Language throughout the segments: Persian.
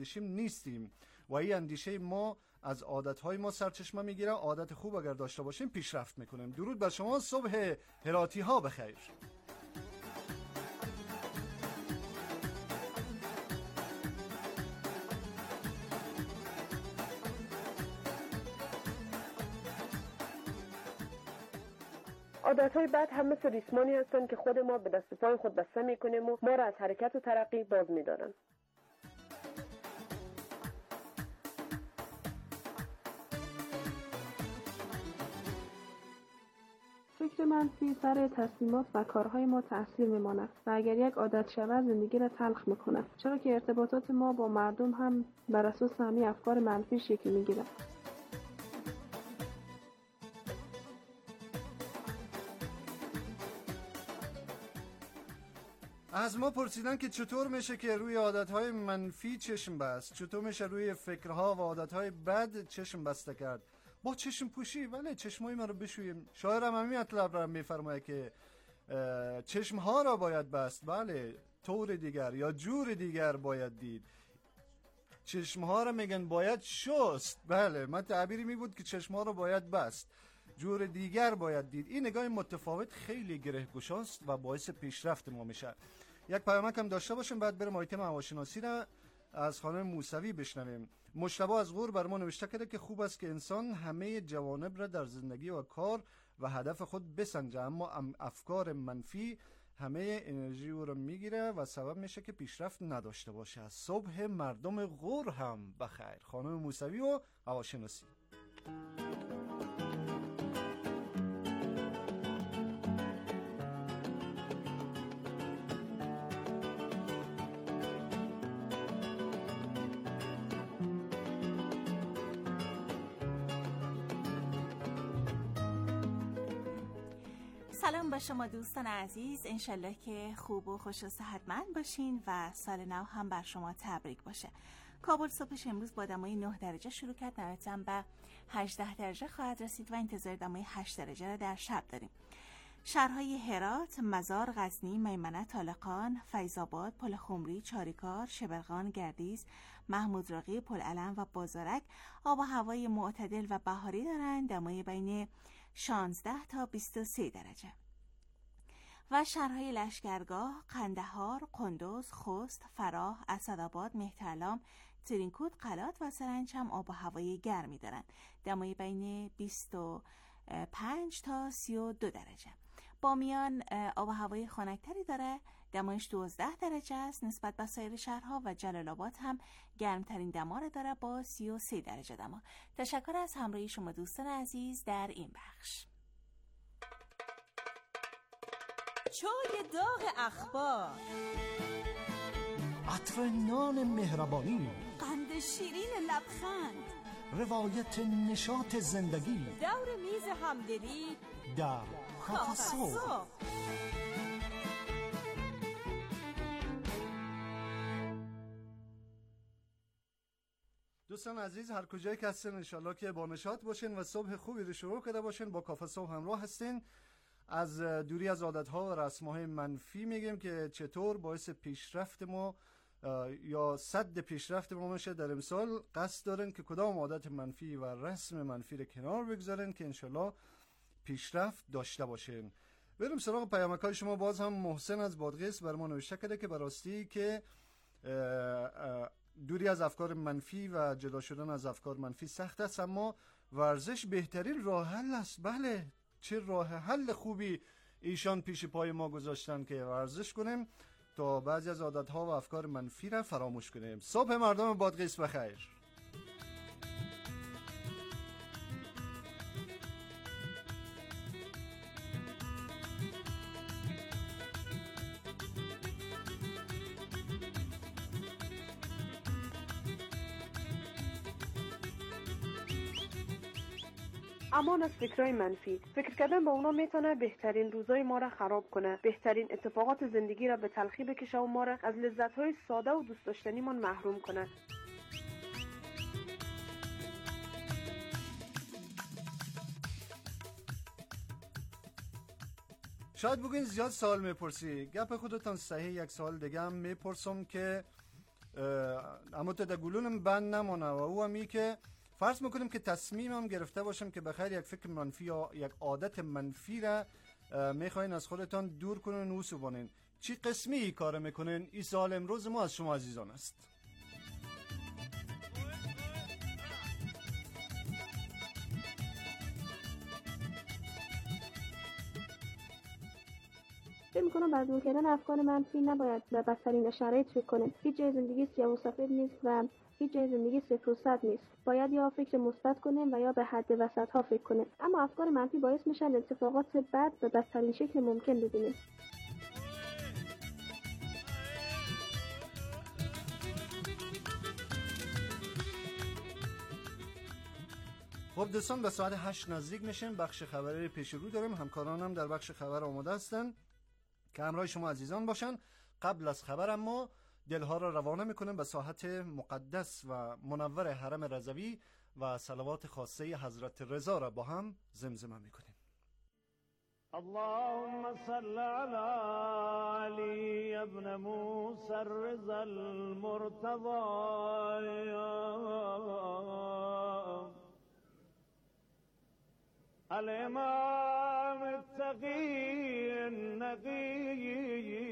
نیستیم و این اندیشه ما از عادتهای ما سرچشمه میگیره. عادت خوب اگر داشته باشیم پیشرفت میکنیم. درود بر شما. صبح هراتی ها بخیر. عادتهای بد هم مثل ریسمانی هستند که خود ما به دست پای خود بسته میکنیم و ما را از حرکت و ترقی باز میدارن. فکر منفی سر تصمیمات و کارهای ما تأثیر میماند و اگر یک عادت شود زندگی را تلخ میکند، چرا که ارتباطات ما با مردم هم بر اساس همین افکار منفی شکل میگیرد. از ما پرسیدن که چطور میشه که روی عادتهای منفی چشم بست، چطور میشه روی فکرها و عادتهای بد چشم بسته کرد. با چشم پوشی. بله، چشمای ما رو بشوییم. شاعر هم همین مطلب رو میفرمایه که چشمها را باید بست. بله، طور دیگر یا جور دیگر باید دید. چشمها را میگن باید شست. بله، من تعبیری می بود که چشمها را باید بست، جور دیگر باید دید. این نگاه متفاوت خیلی گره‌گشاست و باعث پیشرفت ما میشه. یک پیامک هم داشته باشیم، بعد بریم آیتم هواشناسی را از خانم موسوی بشنویم. مجتبی از غور بر ما نوشته کرده که خوب است که انسان همه جوانب را در زندگی و کار و هدف خود بسنجه، اما افکار منفی همه انرژی او را میگیره و سبب میشه که پیشرفت نداشته باشه. صبح مردم غور هم بخیر. خانم موسوی و هواشناسی. سلام به شما دوستان عزیز، انشالله که خوب و خوش و صحتمند باشین و سال نو هم بر شما تبریک باشه. کابل صبحش امروز با دمای 9 درجه شروع کرد، نهایتاً به 18 درجه خواهد رسید و انتظار دمای 8 درجه را در شب داریم. شهرهای هرات، مزار، غزنی، میمنه، طالقان، فیض‌آباد، پل خمری، چاریکار، شبرغان، گردیز، محمود راقی، پل علم و بازارک آب و هوای معتدل و بهاری دارند، دمای بین 16 تا 23 درجه. و شهرهای لشکرگاه، قندهار، قندوز، خوست، فراه، اسدآباد، مهترلام، ترینکوت، قلات و سرنج هم آب و هوای گرمی دارند، دمای بین 25 تا 32 درجه. بامیان آب و هوای خنک‌تری داره، دمایش 12 درجه است نسبت به سایر شهرها و جلال آباد هم گرمترین دما را داره با 33 درجه دما. تشکر از همراهی شما دوستان عزیز در این بخش. چای داغ اخبار، عطر نان مهربانی، قند شیرین لبخند، روایت نشاط زندگی، دور میز همدلی در کافه صبح. دوستان عزیز، هر کجایی که هستین انشالله که با نشاط باشین و صبح خوبی رو شروع کرده باشین. با کافه صبح همراه هستین. از دوری از عادت‌ها و رسم‌های منفی میگیم که چطور باعث پیشرفت ما یا صد پیشرفت ما میشه. در امسال قصد دارن که کدام عادت منفی و رسم منفی رو کنار بگذارن که انشالله پیشرفت داشته باشین. بریم سراغ پیامک‌های شما. باز هم محسن از بادغیس بر ما نوشته کرده که براستی که دوری از افکار منفی و جدا شدن از افکار منفی سخت است، اما ورزش بهترین راه حل است. بله، چه راه حل خوبی ایشان پیش پای ما گذاشتن که ورزش کنیم تا بعضی از عادت‌ها و افکار منفی را فراموش کنیم. صبح مردم بادغیس بخیر. امان از فکرهای منفی. فکر کردن با اونا میتونه بهترین روزای ما را خراب کنه، بهترین اتفاقات زندگی را به تلخی بکشه و ما را از لذت‌های ساده و دوست داشتنیمون محروم کنه. شاید بگین زیاد سوال میپرسی. گپ خودتان صحیح. یک سوال دیگه هم میپرسم که اما تدگلونم بند نمانه و او همی که فرض میکنیم که تصمیمم گرفته باشم که بخیر یک فکر منفی یا یک عادت منفی را میخواین از خودتان دور کنین و سوبانین. چی قسمی ای کار میکنین؟ این سوال امروز ما از شما عزیزان است. فکر می‌کنم بعد دور کردن افکار منفی نباید به بدترین شرایط فکر کنیم. هیچ جای زندگی سیاه و سفید نیست و هیچ جای زندگی صفر و صد نیست. باید یا فکر مثبت کنیم و یا به حد وسط‌ها فکر کنیم. اما افکار منفی باعث میشن اتفاقات بد به بدترین شکل ممکن ببینیم. خب دوستان، به ساعت 8 نزدیک میشیم. بخش خبری پیش رو داریم. همکارانم در بخش خبر آماده هستن که همراه شما عزیزان باشن. قبل از خبر اما دلها را روانه میکنیم به ساحت مقدس و منور حرم رضوی و صلوات خاصه حضرت رضا را با هم زمزمه میکنیم. اللهم صل على علي ابن موسى الرضا المرتضى الإمام التقي النقي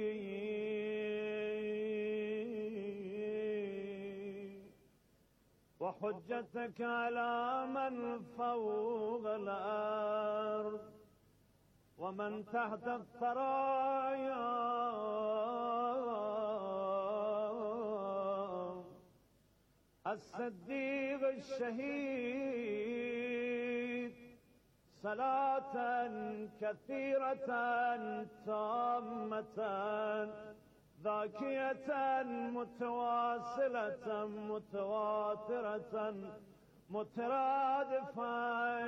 وحجتك على من فوق الأرض ومن تحت الثرايا الصديق الشهيد صلاة كثيرة تامة ذاكية متواصلة متواترة مترادفة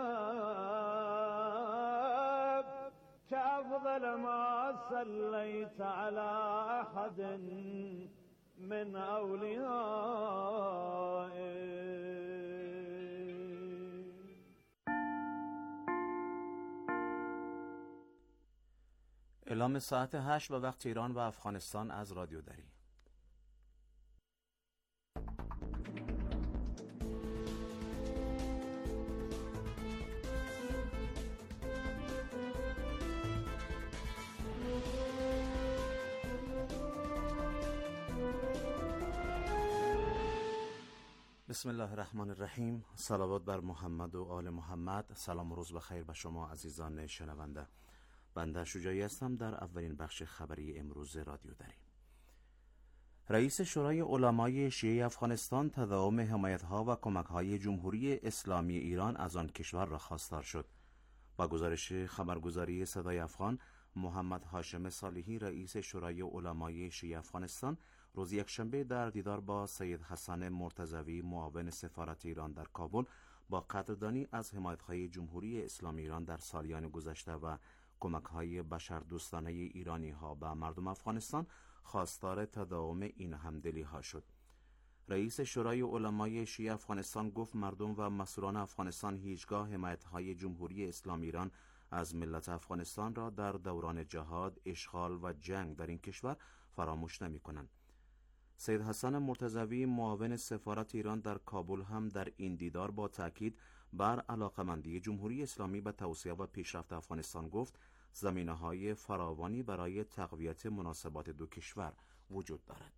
كأفضل ما صليت على أحد من أوليائك. اعلام ساعت 8 به وقت ایران و افغانستان از رادیو دری. بسم الله الرحمن الرحیم. صلوات بر محمد و آل محمد. سلام و روز بخیر به شما عزیزان شنونده. بنده شجاعی هستم در اولین بخش خبری امروز رادیو دری. رئیس شورای علمای شیعه افغانستان تداوم حمایت‌ها و کمک‌های جمهوری اسلامی ایران از آن کشور را خواستار شد. با گزارش خبرگزاری صدای افغان، محمد هاشم صالحی رئیس شورای علمای شیعه افغانستان روز یکشنبه در دیدار با سید حسن مرتضوی معاون سفارت ایران در کابل با قدردانی از حمایت‌های جمهوری اسلامی ایران در سالیان گذشته و کمک‌های بشردوستانه ایرانی‌ها به مردم افغانستان خواستار تداوم این همدلی‌ها شد. رئیس شورای علمای شیعه افغانستان گفت مردم و مسئولان افغانستان هیچگاه حمایت‌های جمهوری اسلامی ایران از ملت افغانستان را در دوران جهاد، اشغال و جنگ در این کشور فراموش نمی‌کنند. سید حسن مرتضوی معاون سفارت ایران در کابل هم در این دیدار با تاکید بر علاقمندی جمهوری اسلامی به توسعه و پیشرفت افغانستان گفت زمینه‌های فراوانی برای تقویت مناسبات دو کشور وجود دارد.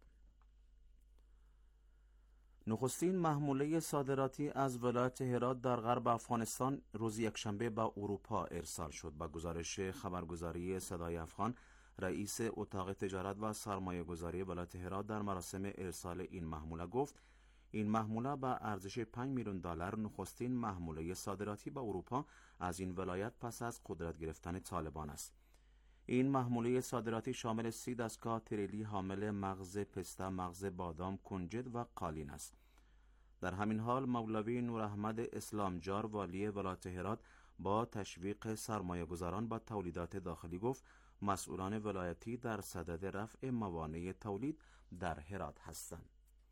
نخستین محموله صادراتی از ولایت هرات در غرب افغانستان روز یکشنبه به اروپا ارسال شد. با گزارش خبرگزاری صدای افغان، رئیس اتاق تجارت و سرمایه‌گذاری ولایت هرات در مراسم ارسال این محموله گفت این محموله به ارزش 5 میلیون دلار نخستین محموله صادراتی به اروپا از این ولایت پس از قدرت گرفتن طالبان است. این محموله صادراتی شامل 30 دستگاه تریلی حامل مغز پسته، مغز بادام، کنجد و قالین است. در همین حال مولوی نور احمد اسلامجار والی ولایت هرات با تشویق سرمایه‌گذاران با تولیدات داخلی گفت مسئولان ولایتی در صدد رفع موانع تولید در هرات هستند.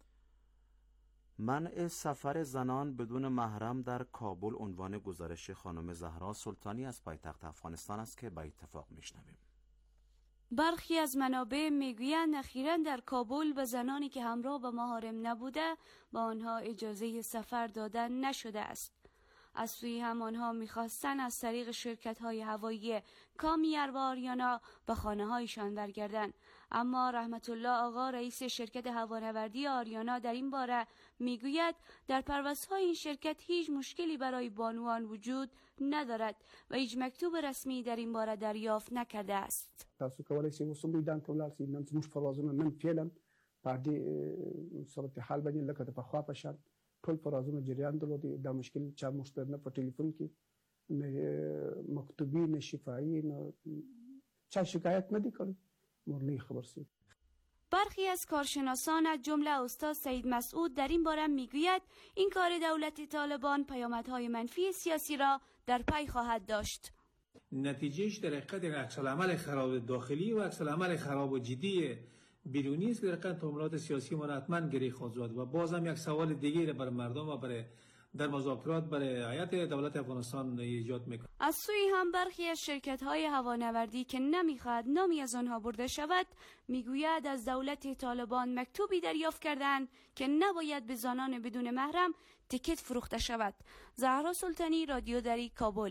منع سفر زنان بدون محرم در کابل عنوان گزارش خانم زهرا سلطانی از پایتخت افغانستان است که با اتفاق میشنویم. برخی از منابع میگویند اخیراً در کابل به زنانی که همراه به محارم نبوده با آنها اجازه سفر دادن نشده است. از سوی هم آنها می‌خواستند از طریق شرکت‌های هوایی کامیر و آریانا به خانه‌هایشان برگردند، اما رحمت الله آقا رئیس شرکت هوانوردی آریانا در این باره میگوید در پروازهای این شرکت هیچ مشکلی برای بانوان وجود ندارد و هیچ مکتوب رسمی در این باره دریافت نکرده است. تاسو کولای شئ اوس هم میدان ته ولاړ شئ. نن زموږ پروازونه نن فعلا په دې صورتحال باندې لکه د پخوا په شان ټول پروازونه جریان درلودي. دا مشکل چا موږ ته نه په ټلیفون کې نه مکتوبي نه شفاهي نه چا شکایت نه دي کړی. مرلی خبر شد. برخی از کارشناسان از جمله استاد سید مسعود در این باره میگوید این کار دولت طالبان پیامدهای منفی سیاسی را در پی خواهد داشت. نتیجهش در حقیقت یک عکس‌العمل خراب داخلی و عکس‌العمل خراب و جدی بیرونی است که در حقیقت تمایلات سیاسی ما را حتما گره خواهد زد و باز هم یک سوال دیگه برای مردم و برای در مذاکرات برای هیئت دولت افغانستان ایجاد میکنه. از سوی هم برخی از شرکت‌های هوانوردی که نمیخواد نامی از آنها برده شود میگوید از دولت طالبان مکتوبی دریافت کردند که نباید به زنان بدون محرم تیکت فروخته شود. زهرا سلطانی، رادیو دری، کابل.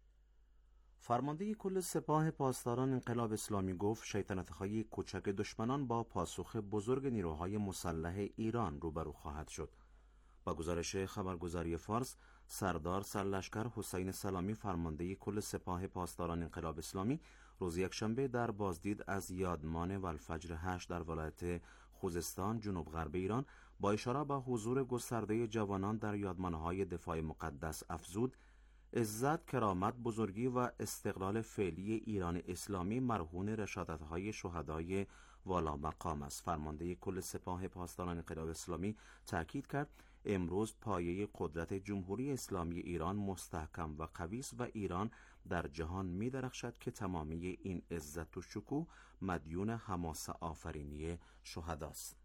فرمانده کل سپاه پاسداران انقلاب اسلامی گفت شیطنت‌های کوچک دشمنان با پاسخ بزرگ نیروهای مسلح ایران روبرو خواهد شد. با گزارش خبرگزاری فارس، سردار سرلشکر حسین سلامی فرمانده کل سپاه پاسداران انقلاب اسلامی روز یکشنبه در بازدید از یادمان والفجر 8 در ولایت خوزستان جنوب غرب ایران با اشاره به حضور گسترده جوانان در یادمانهای دفاع مقدس افزود عزت، کرامت، بزرگی و استقلال فعلی ایران اسلامی مرهون رشادت‌های شهدای والا مقام است. فرمانده کل سپاه پاسداران انقلاب اسلامی تاکید کرد امروز پایه قدرت جمهوری اسلامی ایران مستحکم و قوی است و ایران در جهان می درخشد که تمامی این عزت و شکوه مدیون حماسه آفرینی شهداست.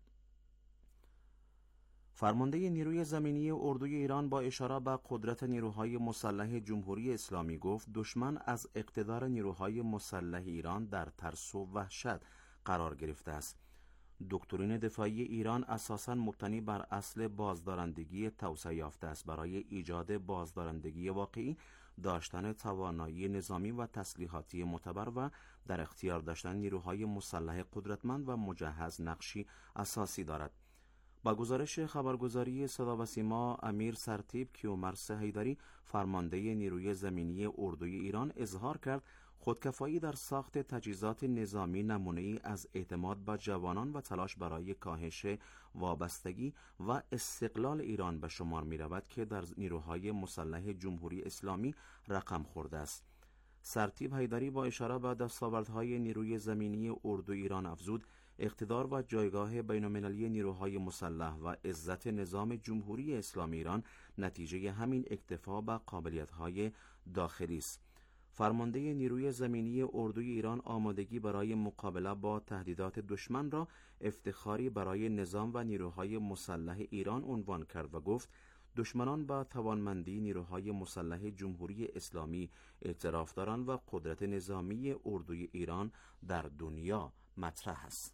فرمانده نیروی زمینی اردوی ایران با اشاره به قدرت نیروهای مسلح جمهوری اسلامی گفت دشمن از اقتدار نیروهای مسلح ایران در ترس و وحشت قرار گرفته است. دکترین دفاعی ایران اساساً مبتنی بر اصل بازدارندگی توسعه یافته است. برای ایجاد بازدارندگی واقعی داشتن توانایی نظامی و تسلیحاتی معتبر و در اختیار داشتن نیروهای مسلح قدرتمند و مجهز نقشی اساسی دارد. با گزارش خبرگزاری صدا و سیما، امیر سرتیپ کیومرث حیدری فرمانده نیروی زمینی اردوی ایران اظهار کرد خودکفایی در ساخت تجهیزات نظامی نمونه‌ای از اعتماد به جوانان و تلاش برای کاهش وابستگی و استقلال ایران به شمار می‌رود که در نیروهای مسلح جمهوری اسلامی رقم خورده است. سرتیپ حیدری با اشاره به دستاوردهای نیروی زمینی اردوی ایران افزود اقتدار و جایگاه بین‌المللی نیروهای مسلح و عزت نظام جمهوری اسلامی ایران نتیجه همین اکتفا به قابلیت‌های داخلی است. فرمانده نیروی زمینی اردوی ایران آمادگی برای مقابله با تهدیدات دشمن را افتخاری برای نظام و نیروهای مسلح ایران عنوان کرد و گفت دشمنان با توانمندی نیروهای مسلح جمهوری اسلامی اعتراف دارند و قدرت نظامی اردوی ایران در دنیا مطرح است.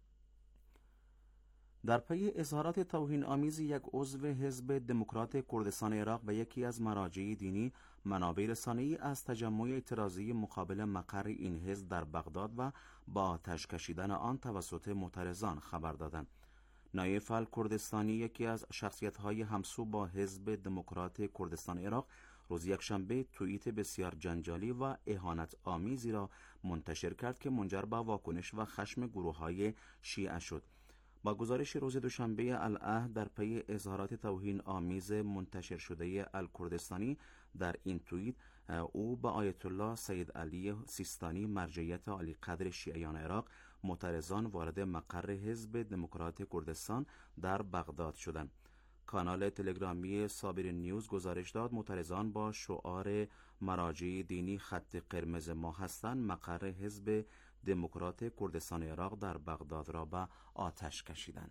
در پی اظهارات توهین آمیز یک عضو حزب دموکرات کردستان عراق و یکی از مراجع دینی، منابع رسانه‌ای از تجمع اعتراضی مقابل مقر این حزب در بغداد و با آتش کشیدن آن توسط معترضان خبر دادند. نایف الکردستانی، یکی از شخصیت‌های همسو با حزب دموکرات کردستان عراق، روز یکشنبه توییت بسیار جنجالی و اهانت آمیزی را منتشر کرد که منجر به واکنش و خشم گروه‌های شیعه شد. با گزارش روز دوشنبه العهد در پی اظهارات توهین آمیز منتشر شده الکردستانی در این توییت، او با آیت الله سید علی سیستانی مرجعیت عالی قدر شیعیان عراق معترضان وارد مقر حزب دموکرات کردستان در بغداد شدند. کانال تلگرامی صابر نیوز گزارش داد معترضان با شعار مراجع دینی خط قرمز ما هستند مقر حزب دموکرات کردستان عراق در بغداد را به آتش کشیدند.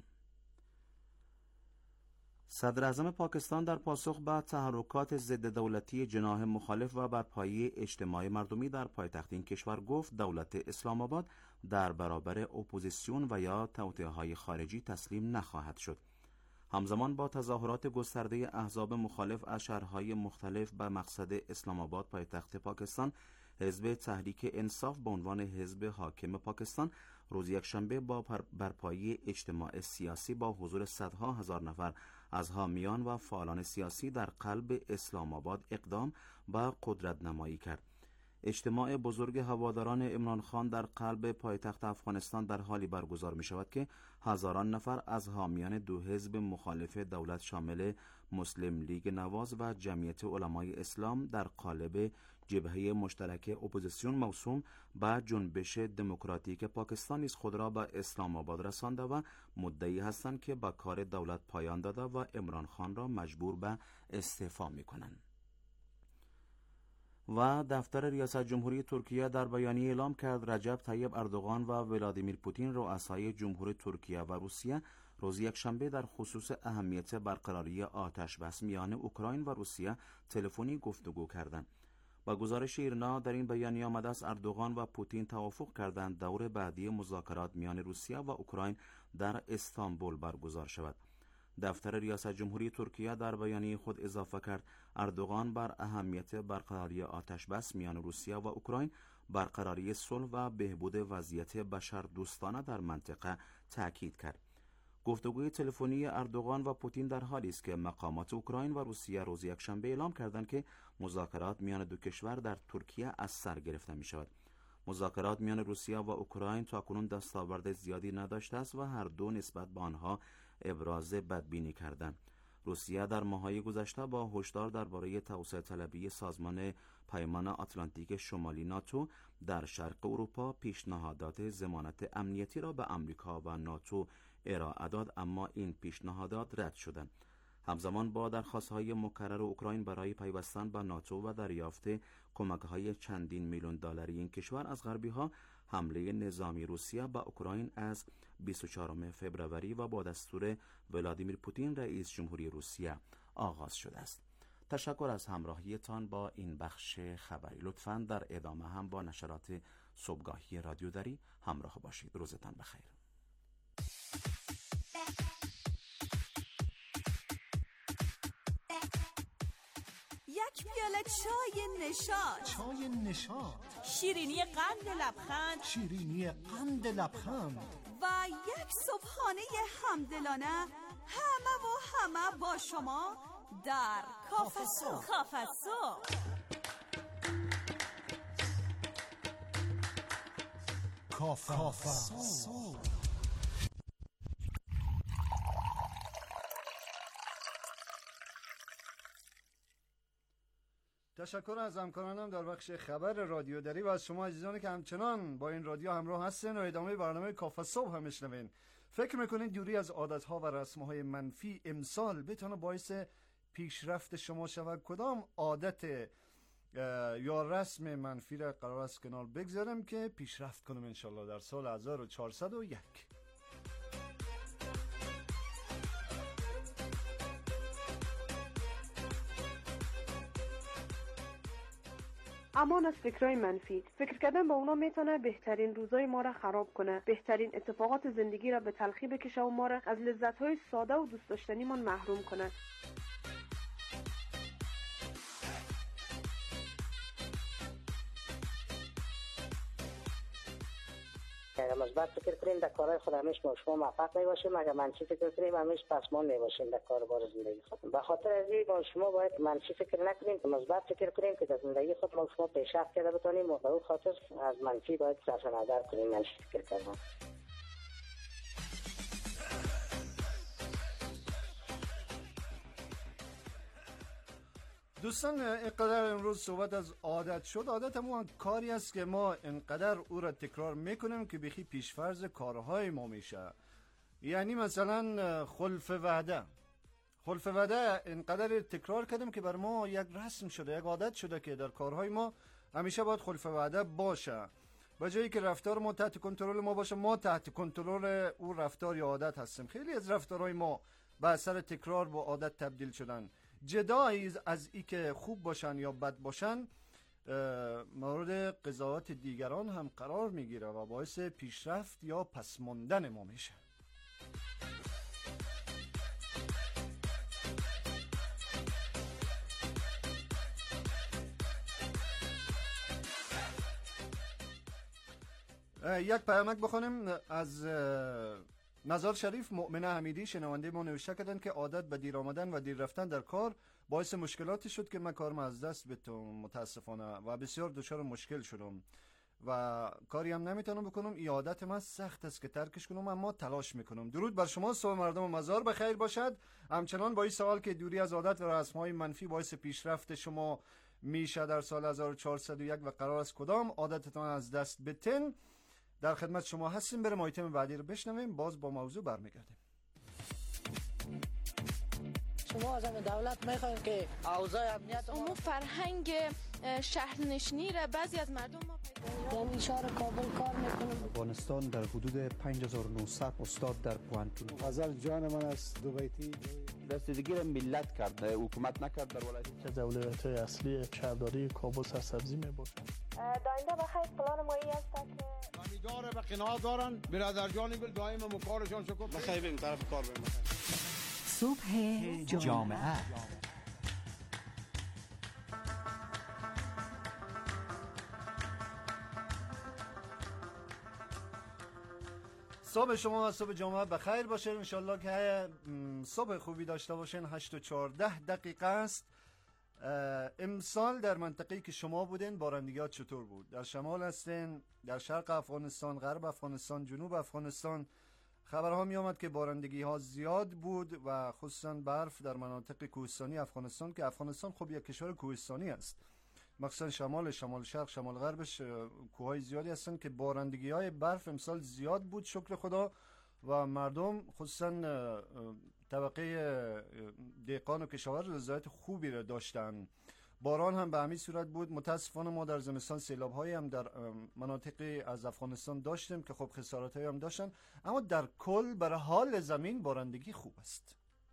صدر اعظم پاکستان در پاسخ به تحرکات ضد دولتی جناح مخالف و بر پایه اجتماع مردمی در پایتخت این کشور گفت دولت اسلام آباد در برابر اپوزیسیون و یا توطئه‌های خارجی تسلیم نخواهد شد. همزمان با تظاهرات گسترده احزاب مخالف از شهرهای مختلف به مقصد اسلام آباد پایتخت پاکستان، حزب تحریک انصاف به عنوان حزب حاکم پاکستان روز یکشنبه با برپایی اجتماع سیاسی با حضور صدها هزار نفر از حامیان و فعالان سیاسی در قلب اسلام آباد اقدام به قدرت نمایی کرد. اجتماع بزرگ هواداران عمران خان در قلب پایتخت افغانستان در حالی برگزار می شود که هزاران نفر از حامیان دو حزب مخالف دولت شامل مسلم لیگ نواز و جمعیت علمای اسلام در قالب جبهه مشترک اپوزیسیون موسوم به جنبش دموکراتیک پاکستان نیز خود را به اسلام آباد رسانده و مدعی هستند که به کار دولت پایان داده و عمران خان را مجبور به استعفا می کنند. و دفتر ریاست جمهوری ترکیه در بیانیه اعلام کرد رجب طیب اردوغان و ولادیمیر پوتین رؤسای جمهور ترکیه و روسیه روز یکشنبه در خصوص اهمیت برقراری آتش بس میان اوکراین و روسیه تلفنی گفتگو کردند. با گزارش ایرنا در این بیانیه آمده است اردوغان و پوتین توافق کردند دور بعدی مذاکرات میان روسیه و اوکراین در استانبول برگزار شود. دفتر ریاست جمهوری ترکیه در بیانیه خود اضافه کرد اردوغان بر اهمیت برقراری آتش بس میان روسیه و اوکراین، برقراری صلح و بهبود وضعیت بشردوستانه در منطقه تاکید کرد. گفتگوی تلفنی اردوغان و پوتین در حالی است که مقامات اوکراین و روسیه روز یکشنبه اعلام کردند که مذاکرات میان دو کشور در ترکیه از سر گرفته می شود. مذاکرات میان روسیه و اوکراین تاکنون دستاورد زیادی نداشته است و هر دو نسبت به آنها ابراز بدبینی کردند. روسیه در ماه‌های گذشته با هشدار درباره توسعه طلبی سازمان پیمان آتلانتیک شمالی ناتو در شرق اروپا پیشنهادات ضمانت امنیتی را به آمریکا و ناتو ارائه داد، اما این پیشنهادات رد شدند. همزمان با درخواست‌های مکرر اوکراین برای پیوستن به ناتو و دریافت کمک‌های چندین میلیون دلاری این کشور از غربی‌ها، حمله نظامی روسیه به اوکراین از 24 فوریه و با دستور ولادیمیر پوتین رئیس جمهوری روسیه آغاز شده است. تشکر از همراهیتان با این بخش خبری. لطفاً در ادامه هم با نشرات صبحگاهی رادیو دری همراه باشید. روزتان بخیر. یک پیاله چای نشاط. چای نشاط. شیرینی قند لبخند. شیرینی قند لبخند. و یک صبحانه همدلانه همه با شما در کافه صبح. کافه صبح. کافه صبح. تشکر از همکارانم در بخش خبر رادیو دری و از شما عزیزانی که همچنان با این رادیو همراه هستین و ادامه برنامه کافه صبح هم میشنوین. فکر میکنین دوری از عادتها و رسمهای منفی امسال بتونه باعث پیشرفت شما شود؟ کدام عادت یا رسم منفی را قرار است کنار بگذارم که پیشرفت کنم انشالله در سال 1401؟ امان از فکرهای منفی. فکر کردن با اونا میتونه بهترین روزای ما را خراب کنه، بهترین اتفاقات زندگی را به تلخی بکشه و ما را از لذت‌های ساده و دوست داشتنیمان محروم کنه. اگر مثبت فکر کنیم در کارهای خود همیشه ما شما موفق میباشیم، اگر منفی فکر کنیم همیشه پسمان میباشیم در کاربار زندگی خود. به خاطر از این ما شما باید منفی فکر نکنیم که مثبت فکر کنیم که در زندگی خود ما شما پیشرفت کرده بتونیم و به اون خاطر از منفی باید صرف نظر کنیم، منفی فکر کردن. دوستان، اینقدر امروز صحبت از عادت شد. عادت همون کاری است که ما اینقدر او را تکرار میکنیم که بخی پیشفرض کارهای ما میشه. یعنی مثلا خلف وعده اینقدر تکرار کردیم که بر ما یک رسم شده، یک عادت شده که در کارهای ما همیشه باید خلف وعده باشه. به جایی که رفتار ما تحت کنترل ما باشه، ما تحت کنترل او رفتار یا عادت هستیم. خیلی از رفتارهای ما به اثر تکرار با عادت تبدیل شدن. جدایی از ای که خوب باشن یا بد باشن مورد قضاوت دیگران هم قرار میگیره و باعث پیشرفت یا پس ماندن ما میشه. یک پیامک بخونیم از مزار شریف. مؤمنه حمیدی شنونده ما نوشته کردن که عادت به دیر آمدن و دیر رفتن در کار باعث مشکلاتی شد که من کارم از دست بدم متاسفانه و بسیار دچار مشکل شدم و کاری هم نمیتونم بکنم. این عادت من سخت است که ترکش کنم، اما تلاش میکنم. درود بر شما، صبح مردم مزار بخیر باشد. همچنان با این سوال که دوری از عادت و رسم‌های منفی باعث پیشرفت شما میشه در سال 1401 و قرار است کدام عادتتان از دست بدین؟ در خدمت شما هستیم. بریم آیتم بعدی رو بشنویم، باز با موضوع برمیگردیم. شما از دولت میخواین که اوضاع امنیت اون فرهنگ شهرنشینی را بعضی از مردم ما یعنی شهر کابل کار میکنم. افغانستان در حدود 5900 استاد در پوانتون. غزل جان من است دوبیتی رسیدگی را ملت کرد، حکومت نکرد. در ولایت که دولت‌های اصلی شهرداری کابل سرسبزی میباشد. داینده بخیر پلان ما این است که امیدواره به قناعت دارن برادر جانی بل دائم مکارشان شکر بخیر بریم طرف کار بریم. صبح جامعه. صبح شما و صبح جامعه بخیر باشه. انشالله که صبح خوبی داشته باشین. 8:14 است. امسال در منطقه‌ای که شما بودین بارندگی‌ها چطور بود؟ در شمال هستین، در شرق افغانستان، غرب افغانستان، جنوب افغانستان خبرها می آمد که بارندگی‌ها زیاد بود و خصوصا برف در مناطق کوهستانی افغانستان که افغانستان خب یک کشور کوهستانی است، مخصوصا شمال شرق، شمال غربش کوههای زیادی هستن که بارندگی‌های برف امسال زیاد بود شکر خدا و مردم خصوصا طبقه دهقان و کشاور رضایت خوبی را داشتن. باران هم به همین صورت بود. متاسفانه ما در زمستان سیلاب‌هایی هم در مناطقی از افغانستان داشتیم که خب خسارت‌هایی هم داشتن، اما در کل برای حال زمین بارندگی خوب است.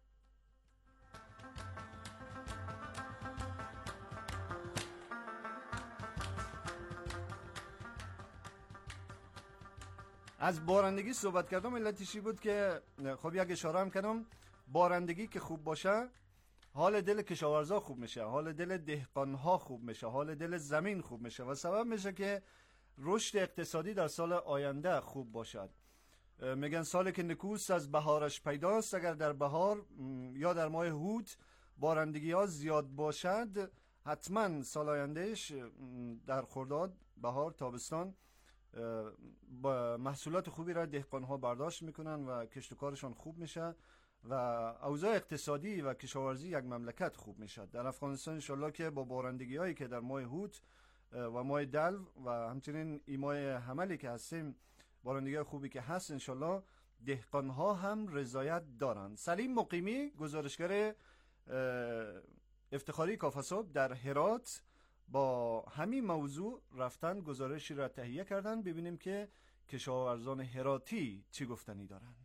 از بارندگی صحبت کردم، علتش بود که خب یک اشاره هم کردم، بارندگی که خوب باشه حال دل کشاورزا خوب میشه، حال دل دهقانها خوب میشه، حال دل زمین خوب میشه و سبب میشه که رشد اقتصادی در سال آینده خوب باشد. میگن سالی که نکوست از بهارش پیداست. اگر در بهار یا در ماه هوت بارندگی ها زیاد باشد، حتما سال آیندهش در خرداد، بهار، تابستان با محصولات خوبی را دهقانها برداشت میکنن و کشت و کارشان خوب میشه و اوضاع اقتصادی و کشاورزی یک مملکت خوب میشه. در افغانستان انشالله که با بارندگی هایی که در ماه هوت و ماه دلو و همچنین این ماه حملی که هستیم، بارندگی خوبی که هست، انشالله دهقانها هم رضایت دارن. سلیم مقیمی، گزارشگر افتخاری کافه صبح در هرات، با همین موضوع رفتن گزارشی را تهیه کردن. ببینیم که کشاورزان هراتی چی گفتنی دارن.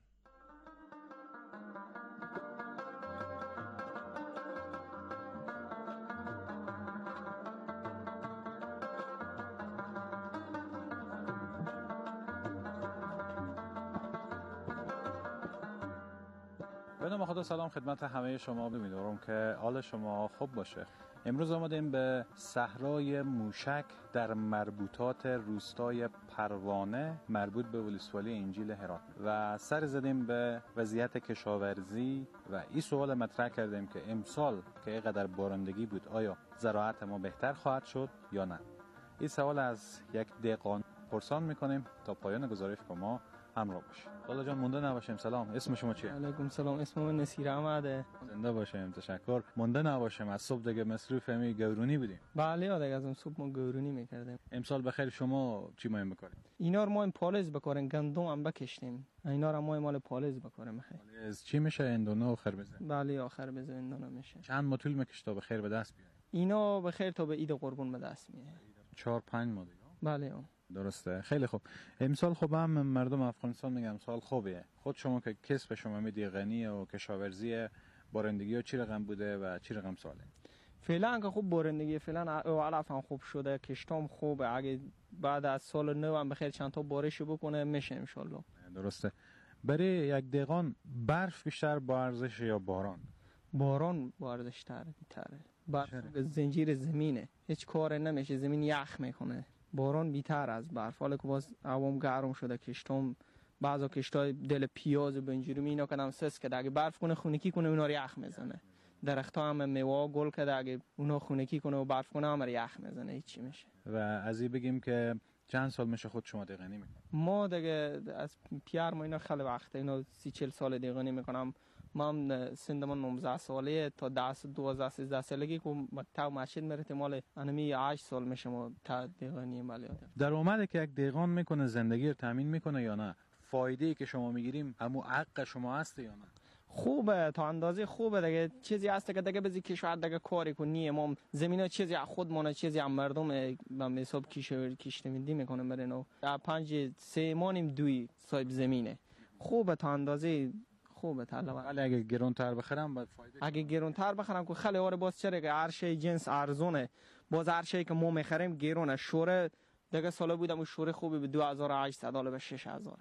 به نام خدا، سلام خدمت همه شما. امیدوارم که حال شما خوب باشه. امروز آمدیم به صحرای موشک در مربوطات روستای پروانه مربوط به ولسوالی انجیل هرات و سر زدیم به وضعیت کشاورزی و این سوال مطرح کردیم که امسال که اینقدر بارندگی بود آیا زراعت ما بهتر خواهد شد یا نه. این سوال از یک دهقان پرسان میکنیم. تا پایان گزارش با ما همراه باشید. والا جان مونده نباشیم. سلام، اسم شما چیه؟ علیکم سلام، اسم من نصیر احمده. زنده باشیم، تشکر. مونده نباشیم، از صبح دیگه مصروف همین گورونی بودیم. بله دیگه از اون صبح ما گورونی میکردیم. امسال بخیر. شما چی مایم میکنید؟ اینا رو ما این پالز بکاریم، گندم هم بکشتیم. اینا رو ما مال پالز بکاریم. خیر پالز چی میشه؟ اندونه و خربزه؟ بله آخر بزه اندونه میشه. چند ماه طول میکشه تا بخیر به دست بیاره؟ اینا بخیر تا به عید قربان به دست میاد. 4-5 ماه دیگه. بله درسته. خیلی خوب. امسال خوب هم مردم افغانستان میگم سال خوبیه. خود شما که کسب شما میدی غنی و کشاورزی، بارندگی ها چی رقم بوده و چی رقم ساله؟ فعلا که خوب بارندگی، فعلا علف هم خوب شده، کشتام خوبه. اگه بعد از سال نو هم بخیر چند تا بارش بکنه میشه ان شاء الله. درسته. برای یک دهقان برف بیشتر با ارزش یا باران؟ باران با ارزش تره. برف زنجیر زمینه، هیچ کار نمیشه، زمین یخ میکنه. باران بیتر از برف. حالا که باز عوام گرم شده، کشتام بعضا کشتای دل پیاز و بنجور اینا کدام سس که اگه برف کنه خونکی کنه اونا رو یخ میزنه. درخت‌ها هم میوه گل کرده، اگه اونا خونکی کنه و برف کنه هم یخ میزنه، هیچی میشه. و از این بگیم که چند سال میشه خود شما دهقانی میکنید؟ ما دیگه از پیار ما اینا خیلی وقته، اینا 30-40 سال دهقانی میکنم. من سندمان 19 ساله تا 12-13 سالگی که تا مسجد میرم، مال انمی 8 سال میشه ما تا دهقانی مالیات. درآمدی که یک دهقان میکنه زندگی رو تامین میکنه یا نه؟ فایده‌ای که شما میگیریم همون حق شما هست یا نه؟ خوبه، تا اندازه خوبه دیگه. چیزی هست که دیگه بزی کشور دیگه کاری کنی، ما زمینه چیزی خودمون چیزی هم مردم به حساب کشتمیدی میکنه برنو 5-3 مانیم دوی صاحب زمینه. خوبه تا اندازه خوبه طلبه. ولی اگه گرونتر بخرم باید فایده. اگه گرونتر بخرم که خیلی آره باز چرا که هر شی جنس ارزونه، باز هر شی که ما میخریم گرونه. شوره دیگه سالا بودم و شوره خوبی به 2800 حالا به 6000.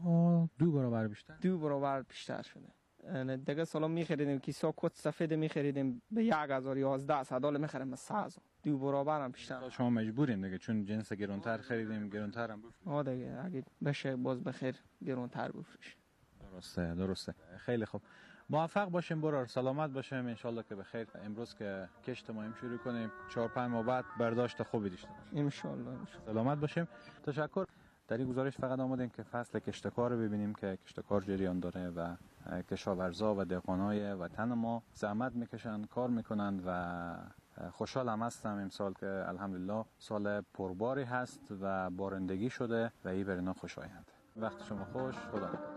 دو برابر بیشتر. 2 برابر بیشتر شده. دیگه سالا میخریدیم کیسا کت سفید میخریدیم به 1011 دلار میخریم به 3000. 2 برابر هم بیشتر. شما مجبورین دیگه چون جنس گرونتر خریدیم گرونتر هم بفروشیم. دیگه اگه بشه باز بخیر گرونتر بفروشیم. درسته. خیلی خوب. موفق باشیم برار، سلامت باشیم ان شاء الله که بخیر. امروز که کشت ما شروع کنیم 4-5 ماه بعد برداشت خوبی داشته باشیم ان شاء الله. سلامت باشیم. تشکر. در این گزارش فقط آمدیم که فصل کشتکار رو ببینیم که کشتکار جریان داره و کشاورزا و دهقانای وطن ما زحمت میکشن، کار میکنن و خوشحالم هستم امسال که الحمدلله سال پرباری هست و بارندگی شده و این برنا خوشایند. وقت شما خوش. خدا نگهدار.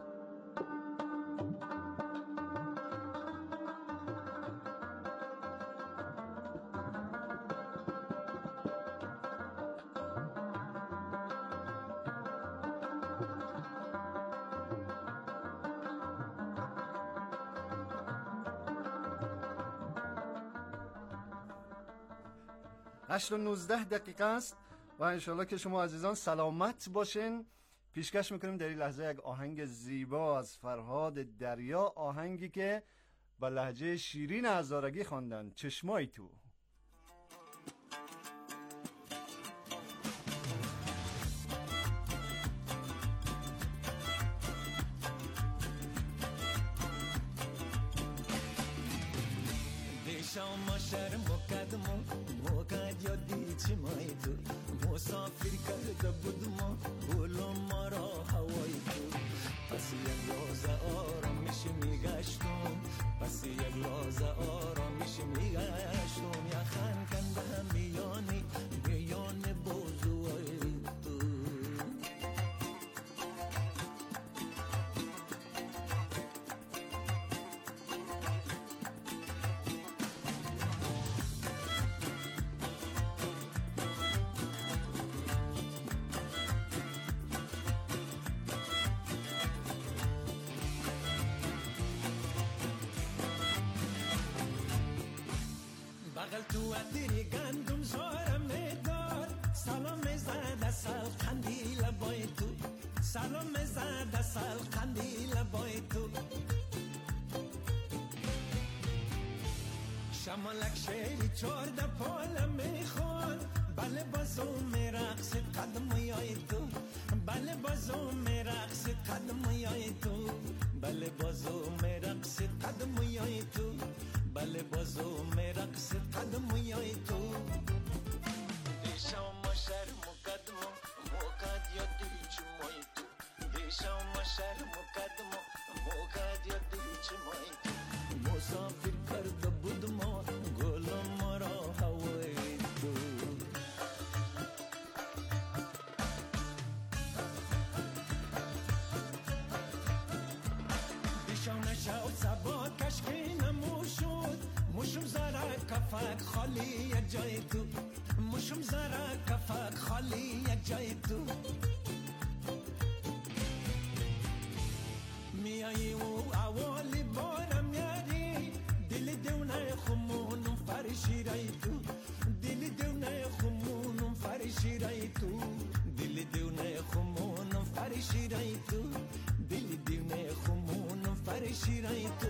هشت و 19 دقیقه است و انشالله که شما عزیزان سلامت باشین. پیشکش میکنیم در این لحظه یک آهنگ زیبا از فرهاد دریا، آهنگی که با لهجه شیرین هزارگی خواندن، چشمای تو. شما شرم و قدمو موقع یادی چیمای تو مسافر کرده بود ما گلو ما را هوای تو. پس یک لحظه آرامیش میگشتم، پس یک لحظه آرامیش میگشتم، یخن کنده میانی بازوی تو. بغل تو ادری گندم زارم میدار، سلام زد سال قندیل بای تو، سلام زد سال قندیل بای تو. شمالک شیری چورده پالا میخوان، بله بازو میرقصد قدم یای تو، بله بازو میرقصد قدم یای تو، بله بازو میرقصد قدم یای تو، بله بازو میرقصد قدم یای تو. دیشم مشر مقدم موقع یادی چمای تو، دیشم مشر مقدم موقع یادی چمای تو. مسافر کرده بود ما گل ما را هوای تو. دیشم نشاو سبا کشکی نموشود، مشم زره کفک خالی یک جای تو، مشم زره کفک خالی یک جای تو. میایی و اوالی بارم یاری، دل دونه خمونم فرشی رای تو دل دونه خمونم فرشی رای تو دل دونه خمونم فرشی رای تو دل دونه خمونم فرشی رای تو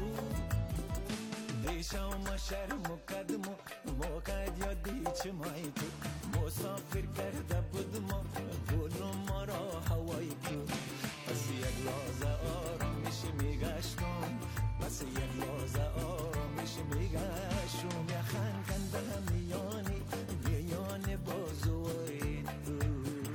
دیشا ما شرم و قدم موقع یادی چمای تو مسافر کرده بود ما گلو ما را هوای تو پس یک لحظه آرامش میگشتم پس یک لحظه آرامش میگشتم یا خنکنده میان بازوی تو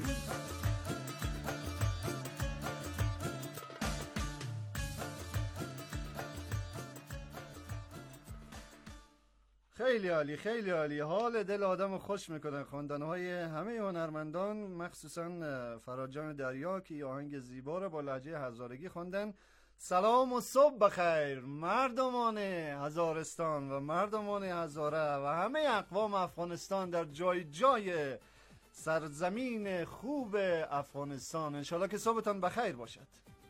خیلی عالی، خیلی عالی. حال دل آدم خوش میکنه. خواندن‌های همه هنرمندان، مخصوصا فراد دریا که آهنگ زیبا رو با لهجه هزارگی خوندن. سلام و صبح بخیر مردمان هزارستان و مردمان هزاره و همه اقوام افغانستان در جای جای سرزمین خوب افغانستان. انشالله که صبحتان بخیر باشد.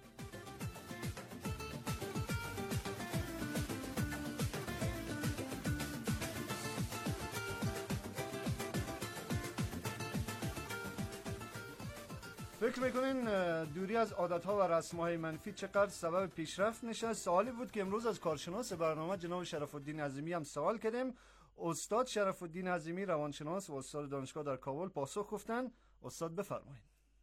فکر میکنین دوری از عادتها و رسمهای منفی چقدر سبب پیشرفت میشه؟ سوالی بود که امروز از کارشناس برنامه جناب شرف الدین عظیمی هم سوال کردیم. استاد شرف الدین عظیمی روانشناس و استاد دانشگاه در کابل پاسخ گفتن. استاد بفرمایید.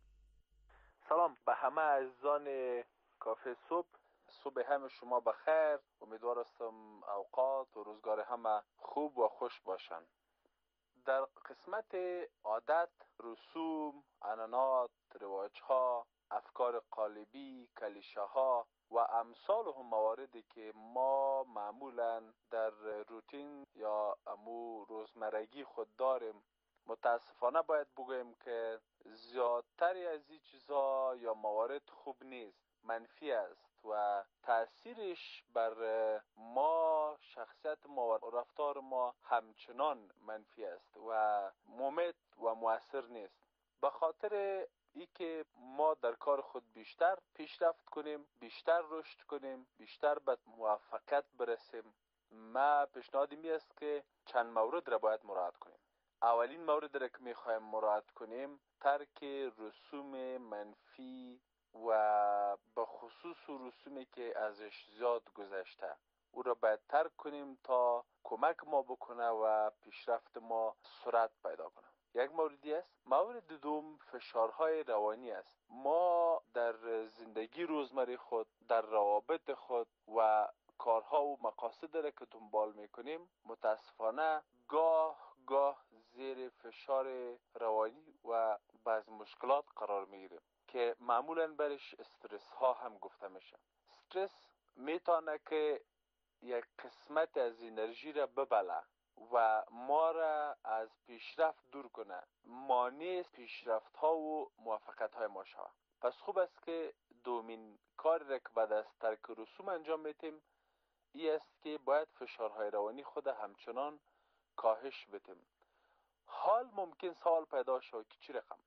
سلام به همه عزیزان کافه صبح. صبح همه شما بخیر. امیدوار هستم اوقات و روزگار همه خوب و خوش باشن. در قسمت عادت، رسوم، عنعنات، رواج‌ها، افکار قالبی، کلیشه‌ها و امثال هم مواردی که ما معمولاً در روتین یا امو روزمرگی خود داریم، متاسفانه باید بگویم که زیادتری از این چیزها یا موارد خوب نیست، منفی است و تأثیرش بر ما، شخصیت ما و رفتار ما همچنان منفی است و ممت و مؤثر نیست. به خاطر ای که ما در کار خود بیشتر پیشرفت کنیم، بیشتر رشد کنیم، بیشتر به موفقیت برسیم، ما پیشنهادی می است که چند مورد را باید مراعات کنیم. اولین مورد را که می خواهیم مراعات کنیم ترک رسوم منفی و به خصوص رسومی که ازش زیاد گذشته او را باید ترک کنیم تا کمک ما بکنه و پیشرفت ما سرعت پیدا کنه. یک موردی است. مورد دوم فشارهای روانی است. ما در زندگی روزمره خود، در روابط خود و کارها و مقاصد را که دنبال میکنیم متاسفانه گاه زیر فشار روانی و بعض مشکلات قرار میگیریم که معمولاً برش استرس ها هم گفته میشه. استرس میتونه که یک قسمت از انرژی را ببله و ما را از پیشرفت دور کنه، مانع پیشرفت ها و موفقیت های ما شود. پس خوب است که دومین کاری را که بعد از ترک رسوم انجام میتیم ای است که باید فشارهای روانی خود همچنان کاهش بدیم. حال ممکن سوال پیدا شود که چی رقم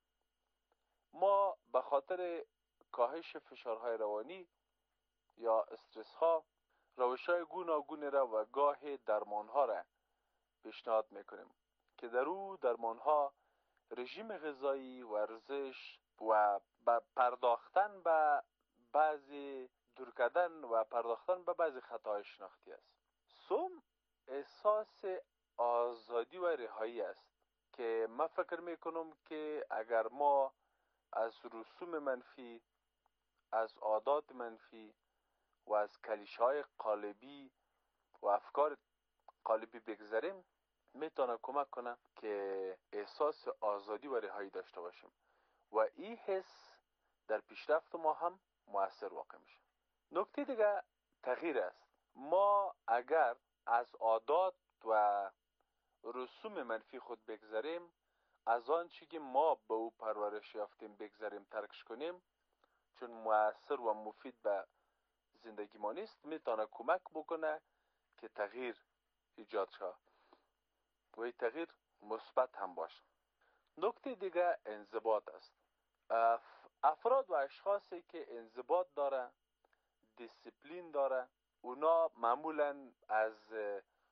ما به خاطر کاهش فشارهای روانی یا استرس ها روش‌های گوناگون را و گاه درمان ها را پیشنهاد میکنیم که در او درمان ها رژیم غذایی، ورزش و پرداختن به بعضی دور کردن و پرداختن به بعضی خطاهای شناختی است. سوم احساس آزادی و رهایی است که من فکر میکنم که اگر ما از رسوم منفی، از عادات منفی و از کلیشه‌های قالبی و افکار قالبی بگذریم میتونه کمک کنه که احساس آزادی و رهایی داشته باشیم و این حس در پیشرفت ما هم مؤثر واقع میشه. نکته دیگه تغییر است. ما اگر از عادات و رسوم منفی خود بگذریم، از آن چی که ما به او پرورش یافتیم بگذریم، ترکش کنیم، چون مؤثر و مفید به زندگی ما نیست، میتونه کمک بکنه که تغییر ایجاد شود و این تغییر مثبت هم باشه. نکته دیگه انضباط است. افراد و اشخاصی که انضباط داره، دیسیپلین داره، اونا معمولا از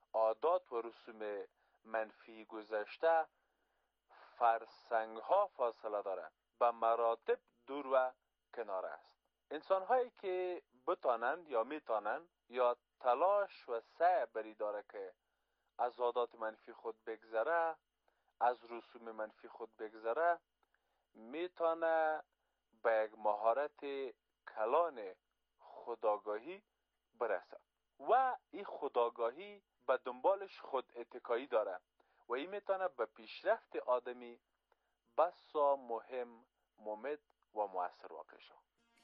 عادات و رسوم منفی گذشته فرسنگ ها فاصله داره، به مراتب دور و کنار است. انسان هایی که بتانند یا میتانند یا تلاش و سعی بری داره که از عادات منفی خود بگذره، از رسوم منفی خود بگذره، میتونه به یک مهارت کلان خودآگاهی برسه و این خودآگاهی به دنبالش خود اتکایی داره و این میتونه به پیشرفت آدمی بسا مهم، ممد و مؤثر واقع شد.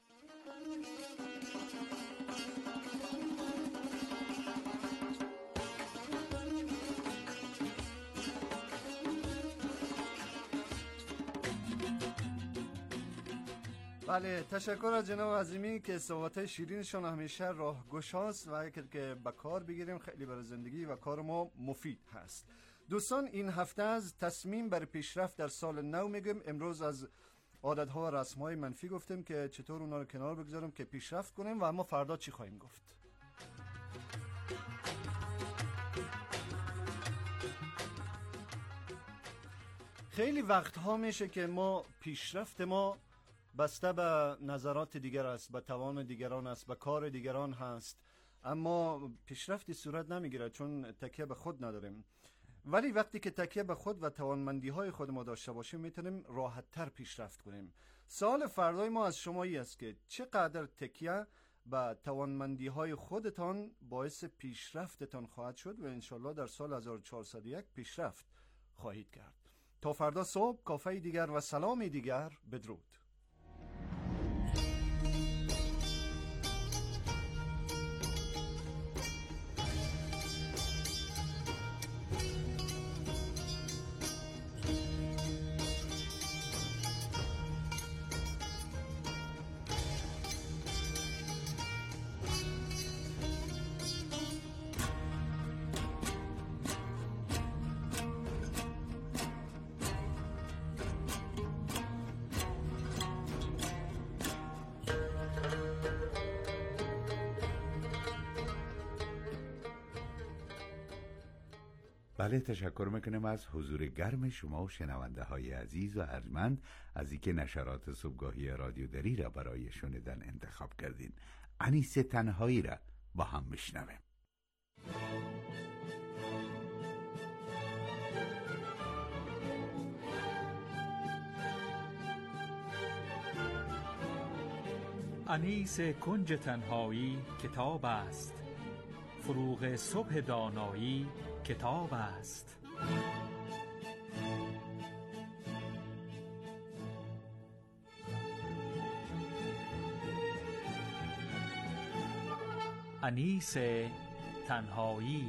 بله، تشکر از جناب عظیمی که صحبت‌های شیرینشون همیشه راهگشاست و اگر که به کار بگیریم خیلی برای زندگی و کار ما مفید هست. دوستان، این هفته از تصمیم بر پیشرفت در سال نو میگم. امروز از عادت‌ها و رسم‌های منفی گفتیم که چطور اونا رو کنار بگذاریم که پیشرفت کنیم و اما فردا چی خواهیم گفت. خیلی وقتها میشه که ما پیشرفت ما بسته به نظرات دیگر است، به توان دیگران است، به کار دیگران هست، اما پیشرفتی صورت نمیگیره چون تکیه به خود نداریم. ولی وقتی که تکیه به خود و توانمندی های خود ما داشته باشیم میتونیم راحت تر پیشرفت کنیم. سوال فردای ما از شمایی است که چقدر تکیه به توانمندی های خودتان باعث پیشرفتتان خواهد شد و انشالله در سال 1401 پیشرفت خواهید کرد. تا فردا صبح، کافه دیگر و سلام دیگر، بدرود. بله، تشکر میکنم از حضور گرم شما و شنونده های عزیز و ارجمند از اینکه نشرات صبحگاهی رادیو دری را برای شنیدن انتخاب کردین. انیس تنهایی را با هم بشنویم. انیس کنج تنهایی کتاب است، فروغ صبح دانایی کتاب است. انیس تنهایی.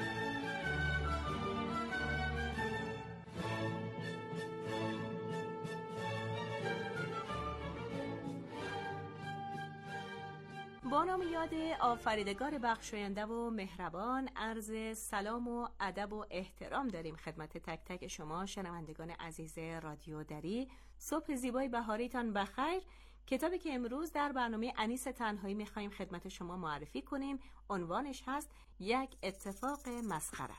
با نام یاد آفریدگار بخشاینده و مهربان، عرض سلام و ادب و احترام داریم خدمت تک تک شما شنوندگان عزیز رادیو دری. صبح زیبای بهاریتان بخیر. کتابی که امروز در برنامه انیس تنهایی میخواییم خدمت شما معرفی کنیم عنوانش هست یک اتفاق مسخره.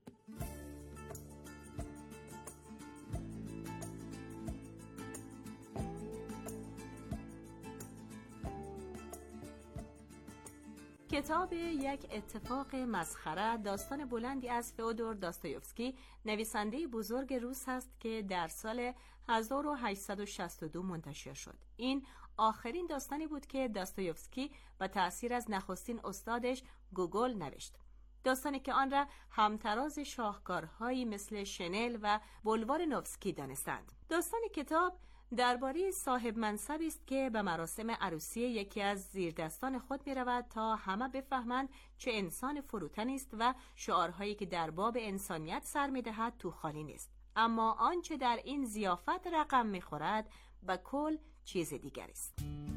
کتاب یک اتفاق مسخره داستان بلندی از فئودور داستایوفسکی، نویسنده بزرگ روس است که در سال 1862 منتشر شد. این آخرین داستانی بود که داستایوفسکی با تأثیر از نخستین استادش گوگل نوشت. داستانی که آن را همتراز شاهکارهایی مثل شنل و بولوار نوفسکی دانستند. داستان کتاب درباره صاحب منصبی است که به مراسم عروسی یکی از زیردستان خود می رود تا همه بفهمند چه انسان فروتنی است و شعارهایی که در باب انسانیت سر می دهد تو خالی نیست. اما آنچه در این ضیافت رقم می خورد به کل چیز دیگر است.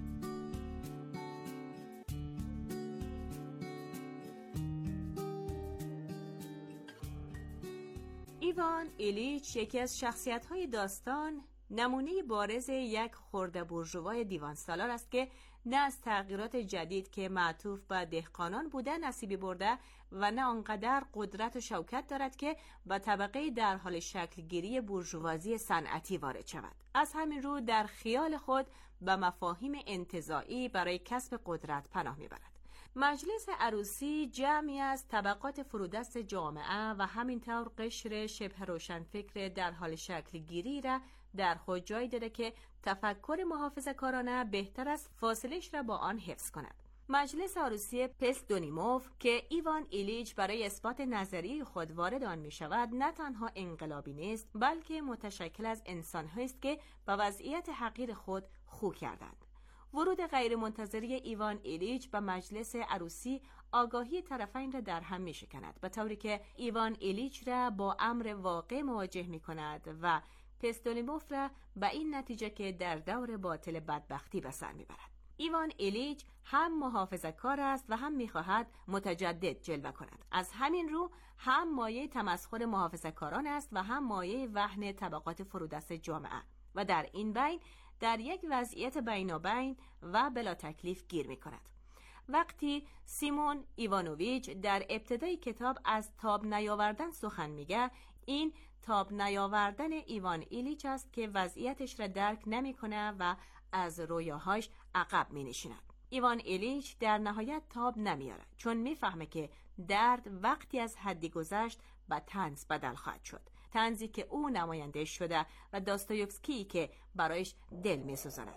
ایوان ایلیچ یکی از شخصیت‌های داستان نمونه بارز یک خرده بورژوای دیوان سالار است که نه از تغییرات جدید که معطوف به دهقانان بوده نصیبی برده و نه آنقدر قدرت و شوکت دارد که به طبقه در حال شکل گیری بورژوازی صنعتی وارد شود. از همین رو در خیال خود به مفاهیم انتزاعی برای کسب قدرت پناه میبرد. مجلس عروسی جمعی از طبقات فرودست جامعه و همینطور قشر شبه روشنفکر در حال شکل گیری را در خود جای داده که تفکر محافظه‌کارانه بهتر است فاصله‌اش را با آن حفظ کند. مجلس عروسی پستدونیموف که ایوان ایلیچ برای اثبات نظریه خود وارد آن می شود نه تنها انقلابی نیست بلکه متشکل از انسان‌هایی است که با وضعیت حقیر خود خو کردند. ورود غیرمنتظره ایوان ایلیچ به مجلس عروسی آگاهی طرفین را در هم می شکند، به طوری که ایوان ایلیچ را با امر واقع مواجه می کند و پستدونیموف را به این نتیجه که در دور باطل بدبختی به سر می برد. ایوان ایلیچ هم محافظه‌کار است و هم می‌خواهد متجدد جلوه کند. از همین رو هم مایه تمسخر محافظه‌کاران است و هم مایه وهن طبقات فرودست جامعه و در این بین در یک وضعیت بینابین و بلا تکلیف گیر می‌کند. وقتی سیمون ایوانوویچ در ابتدای کتاب از تاب نیاوردن سخن میگه، این تاب نیاوردن ایوان ایلیچ است که وضعیتش را درک نمی‌کنه و از رویاهاش عقب می نشیند. ایوان ایلیچ در نهایت تاب نمیاره چون میفهمه که درد وقتی از حدی گذشت به طنز بدل خواهد شد، طنزی که او نماینده شده و داستایوفسکی که برایش دل می سوزاند.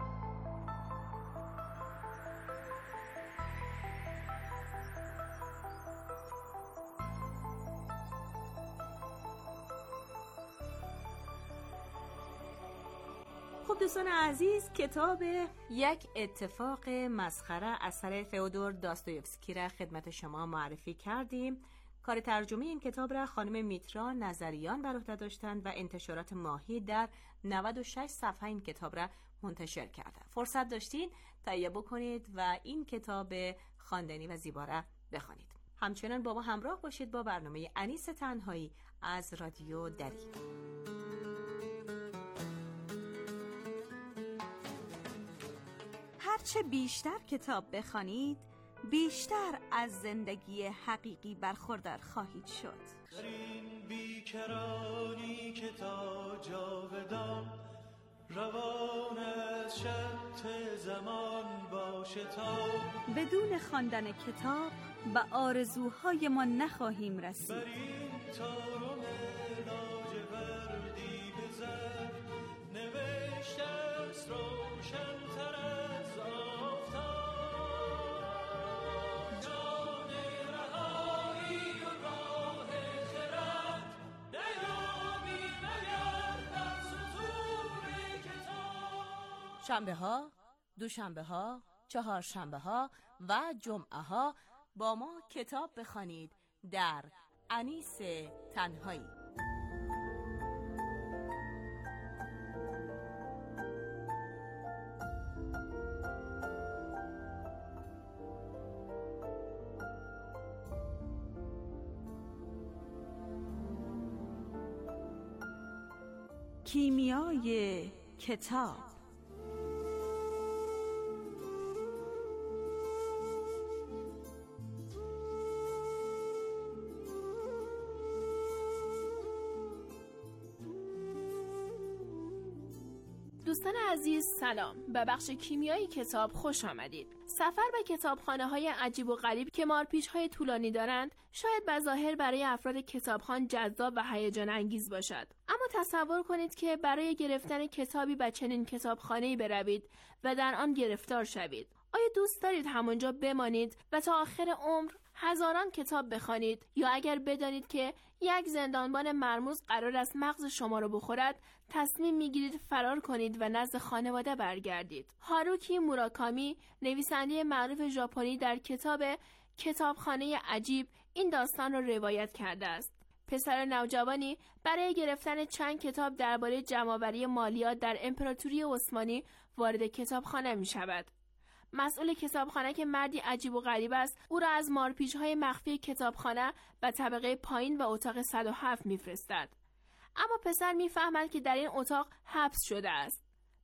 خب دوستان عزیز، کتاب یک اتفاق مسخره اثر فئودور داستایوفسکی را خدمت شما معرفی کردیم. کار ترجمه این کتاب را خانم میترا نظریان بر عهده داشتند و انتشارات ماهی در 96 صفحه این کتاب را منتشر کرده. فرصت داشتین تهیه بکنید و این کتاب خواندنی و زیبا را بخوانید. همچنان با ما همراه باشید با برنامه انیس تنهایی از رادیو دری. هرچه بیشتر کتاب بخوانید بیشتر از زندگی حقیقی برخوردار خواهید شد. در این بیکرانی که تا جاودان روان از شط زمان باشه تا بدون خواندن کتاب به آرزوهای ما نخواهیم رسید. بر این تارم لاجوردی بزن نوشته است روشن‌تر از آفتاب جان رهایی و راه خرد نیابی مگر در سطور کتاب. شنبه ها، دوشنبه ها، چهارشنبه ها و جمعه ها با ما کتاب بخوانید در انیس تنهایی. کیمیای کتاب. دوستان عزیز سلام، به بخش کیمیای کتاب خوش آمدید. سفر به کتابخانه‌های عجیب و غریب که مارپیچ‌های طولانی دارند شاید به ظاهر برای افراد کتابخوان جذاب و هیجان انگیز باشد، اما تصور کنید که برای گرفتن کتابی به چنین کتابخانه‌ای بروید و در آن گرفتار شوید. آیا دوست دارید همانجا بمانید و تا آخر عمر هزاران کتاب بخوانید، یا اگر بدانید که یک زندانبان مرموز قرار است مغز شما رو بخورد تصمیم میگیرید فرار کنید و نزد خانواده برگردید؟ هاروکی موراکامی، نویسنده معروف ژاپنی، در کتاب کتابخانه عجیب این داستان را روایت کرده است. پسر نوجوانی برای گرفتن چند کتاب درباره جمع‌آوری مالیات در امپراتوری عثمانی وارد کتابخانه می شود. مسئول کتابخانه که مردی عجیب و غریب است، او را از مارپیچ‌های مخفی کتابخانه به طبقه پایین و اتاق 107 می‌فرستد. اما پسر می‌فهمد که در این اتاق حبس شده است.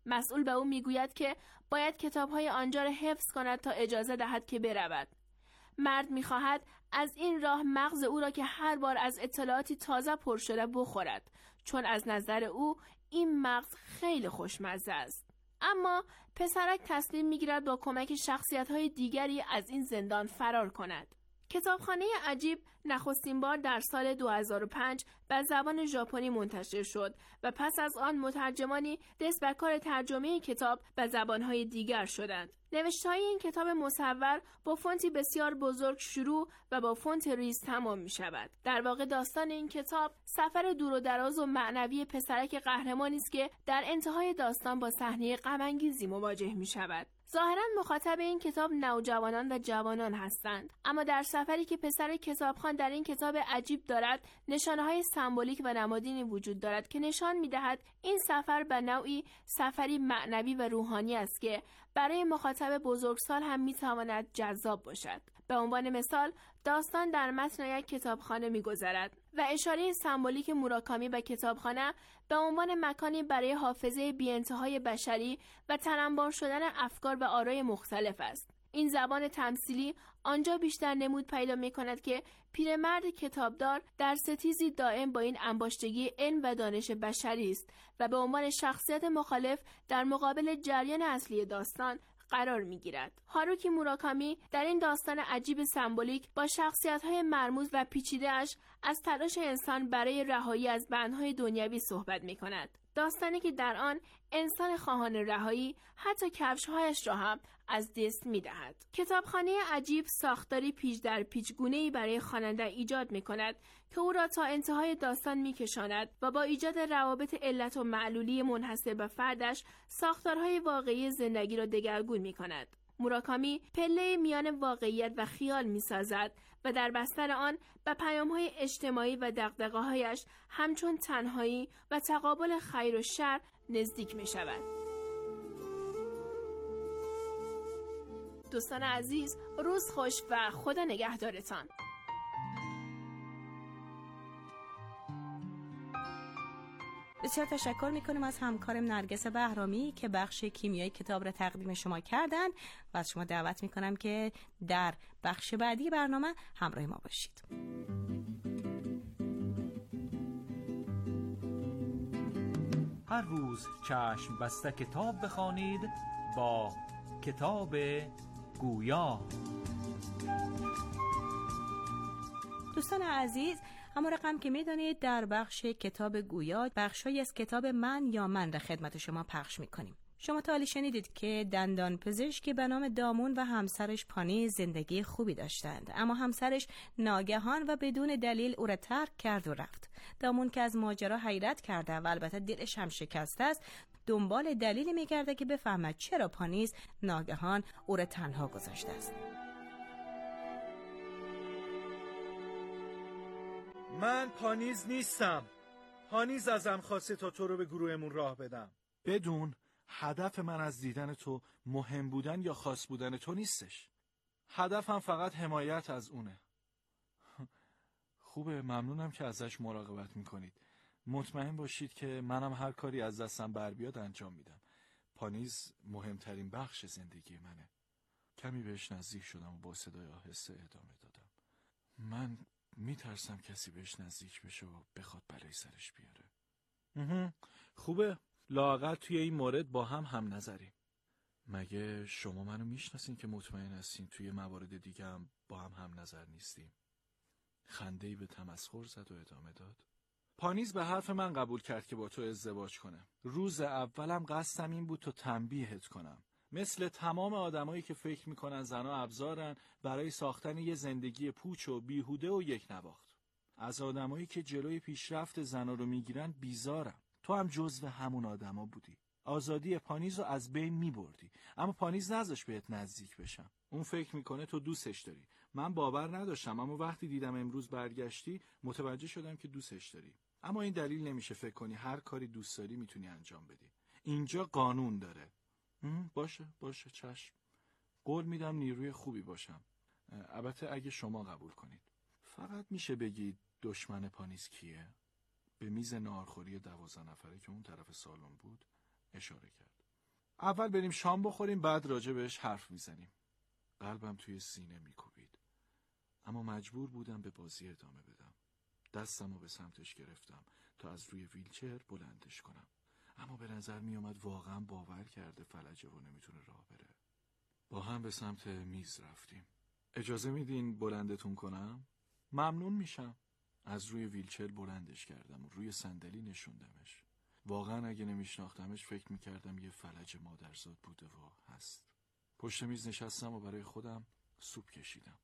مسئول به او میگوید که باید کتاب‌های آنجا را حفظ کند تا اجازه دهد که برود. مرد می‌خواهد از این راه مغز او را که هر بار از اطلاعاتی تازه پر شده بخورد، چون از نظر او این مغز خیلی خوشمزه است. اما پسرک تصمیم می‌گیرد با کمک شخصیت‌های دیگری از این زندان فرار کند. کتابخانه عجیب نخستین بار در سال 2005 به زبان ژاپنی منتشر شد و پس از آن مترجمانی دست به کار ترجمه کتاب به زبان‌های دیگر شدند. نوشته‌های این کتاب مصور با فونتی بسیار بزرگ شروع و با فونت ریز تمام می‌شود. در واقع داستان این کتاب سفر دور و دراز و معنوی پسرک قهرمانی است که در انتهای داستان با صحنه غم‌انگیزی مواجه می‌شود. ظاهراً مخاطب این کتاب نوجوانان و جوانان هستند، اما در سفری که پسر کتابخوان در این کتاب عجیب دارد، نشانه‌های سمبولیک و نمادینی وجود دارد که نشان می‌دهد این سفر به نوعی سفری معنوی و روحانی است که برای مخاطب بزرگسال هم می‌تواند جذاب باشد. به عنوان مثال، داستان در متن یک کتابخانه می‌گذرد و اشاره سمبولیک موراکامی به کتابخانه به عنوان مکانی برای حافظه بی‌انتهای بشری و تننبار شدن افکار و آرای مختلف است. این زبان تمثیلی آنجا بیشتر نمود پیدا می‌کند که پیرمرد کتابدار در ستیزی دائم با این انباشتگی علم و دانش بشری است و به عنوان شخصیت مخالف در مقابل جریان اصلی داستان قرار می‌گیرد. هاروکی موراکامی در این داستان عجیب سمبولیک با شخصیت‌های مرموز و پیچیده‌اش از تلاش انسان برای رهایی از بندهای دنیوی صحبت می‌کند. داستانی که در آن انسان خواهان رهایی حتی کفش‌هایش را هم از دست می‌دهد. کتابخانه عجیب ساختاری پیچ در پیچ گونه‌ای برای خواننده ایجاد می‌کند که او را تا انتهای داستان می‌کشاند و با ایجاد روابط علت و معلولی منحصر به فردش ساختارهای واقعی زندگی را دگرگون می‌کند. موراکامی پله میان واقعیت و خیال می‌سازد و در بستر آن به پیام‌های اجتماعی و دغدغه‌هایش همچون تنهایی و تقابل خیر و شر نزدیک می‌شود. دوستان عزیز، روز خوش و خدا نگهدارتان. بسیار تشکر میکنم از همکارم نرگس بهرامی که بخش کیمیای کتاب را تقدیم شما کردند و از شما دعوت میکنم که در بخش بعدی برنامه همراه ما باشید. هر روز چشم بسته کتاب بخوانید با کتاب گویا. دوستان عزیز، اما رقم که میدانید در بخش کتاب گویا بخشی از کتاب من یا من را خدمت شما پخش میکنیم. شما تا حالی شنیدید که دندان پزشکی به نام دامون و همسرش پانی زندگی خوبی داشتند، اما همسرش ناگهان و بدون دلیل او را ترک کرد و رفت. دامون که از ماجرا حیرت کرده و البته دلش هم شکسته است، دنبال دلیلی میگرده که بفهمد چرا پانیز ناگهان او را تنها گذاشته است. من پانیز نیستم. پانیز ازم خواسته تا تو رو به گروهمون راه بدم. بدون هدف من از دیدن تو مهم بودن یا خاص بودن تو نیستش. هدفم فقط حمایت از اونه. خوبه، ممنونم که ازش مراقبت میکنید. مطمئن باشید که منم هر کاری از دستم بر بیاد انجام میدم. پانیز مهمترین بخش زندگی منه. کمی بهش نزدیک شدم و با صدای آهسته ادامه دادم. من میترسم کسی بهش نزدیک بشه و بخواد بلای سرش بیاره. خوبه، لااقل توی این مورد با هم نظریم. مگه شما منو میشناسین که مطمئن هستین توی موارد دیگه هم با هم نظر نیستیم؟ خنده‌ای به تمسخر زد و ادامه داد. پانیز به حرف من قبول کرد که با تو ازدواج کنه. روز اولم قصدم این بود تو تنبیهت کنم. مثل تمام آدمایی که فکر میکنن زنها ابزارن برای ساختن یه زندگی پوچ و بیهوده و یک نواخت. از آدمایی که جلوی پیشرفت زنها رو میگیرن بیزارم. تو هم جزو همون آدما بودی. آزادی پانیز رو از بین میبردی، اما پانیز نذاشت بهت نزدیک بشم. اون فکر میکنه تو دوستش داری. من باور نداشتم، اما وقتی دیدم امروز برگشتی متوجه شدم که دوستش داری. اما این دلیل نمیشه فکر کنی هر کاری دوست داری میتونی انجام بدی. اینجا قانون داره. باشه چشم. قول میدم نیروی خوبی باشم. البته اگه شما قبول کنید. فقط میشه بگید دشمن پانیز کیه؟ به میز ناهارخوری 12 نفره که اون طرف سالن بود اشاره کرد. اول بریم شام بخوریم، بعد راجع بهش حرف میزنیم. قلبم توی سینه میکوبید، اما مجبور بودم به بازی ادامه بدم. دستمو به سمتش گرفتم تا از روی ویلچر بلندش کنم، اما به نظر میومد واقعا باور کرده فلجه و نمیتونه راه بره. با هم به سمت میز رفتیم. اجازه میدین بلندتون کنم؟ ممنون میشم. از روی ویلچر بلندش کردم و روی صندلی نشوندمش. واقعا اگه نمیشناختمش فکر میکردم یه فلج مادرزاد بوده و هست. پشت میز نشستم و برای خودم سوپ کشیدم.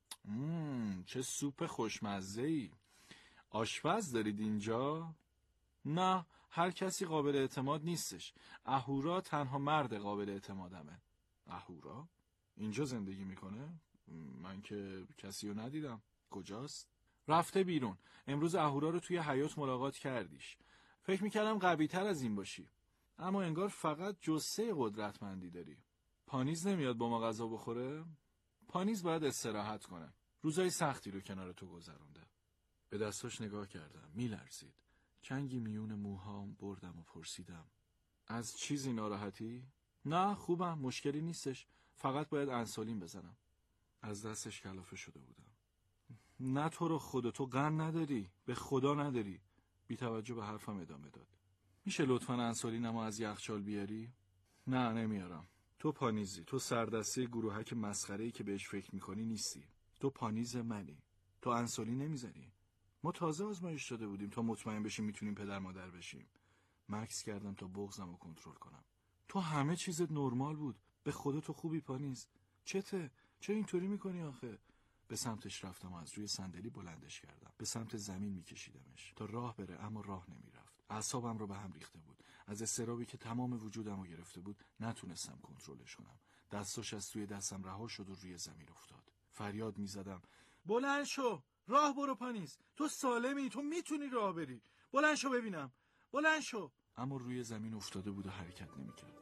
چه سوپ خوشمزه‌ای. آشپز دارید اینجا؟ نه، هر کسی قابل اعتماد نیستش. اهورا تنها مرد قابل اعتمادمه. اهورا؟ اینجا زندگی میکنه؟ من که کسی رو ندیدم. کجاست؟ رفته بیرون. امروز اهورا رو توی حیاط ملاقات کردیش. فکر میکردم قوی تر از این باشی، اما انگار فقط جثه قدرتمندی داری. پانیز نمیاد با ما غذا بخوره؟ پانیز باید استراحت کنه. روزای سختی رو کنار تو گذرونده. به دستاش نگاه کردم. میلرزید. چنگی میون موهام بردم و پرسیدم: از چیزی ناراحتی؟ نه، خوبم، مشکلی نیستش. فقط باید انسولین بزنم. از دستش کلافه شده بودم. نه تو رو خدا، تو قند نداری، به خدا نداری. بی توجه به حرفم ادامه داد: میشه لطفاً انسولینمو از یخچال بیاری؟ نه نمیارم. تو پانیزی. تو سردسته گروهک مسخره‌ای که بهش فکر میکنی نیستی. تو پانیز منی. تو انسولین نمیزنی. ما تازه آزمایش داده بودیم تا مطمئن بشیم میتونیم پدر مادر بشیم. مکث کردم تا بغضم رو کنترل کنم. تو همه چیزت نرمال بود. به خدا تو خوبی پانیز. چته؟ چرا اینطوری میکنی آخه؟ به سمتش رفتم و از روی صندلی بلندش کردم. به سمت زمین میکشیدمش تا راه بره، اما راه نمیرفت. اعصابم رو به هم ریخته بود. از اضطرابی که تمام وجودم رو گرفته بود نتونستم کنترلش کنم. دستاش از توی دستم رها شد و روی زمین افتاد. فریاد میزدم: بلند شو، راه برو پانیز، تو سالمی، تو میتونی راه بری، بلند شو ببینم، بلند شو. اما روی زمین افتاده بود و حرکت نمیکرد.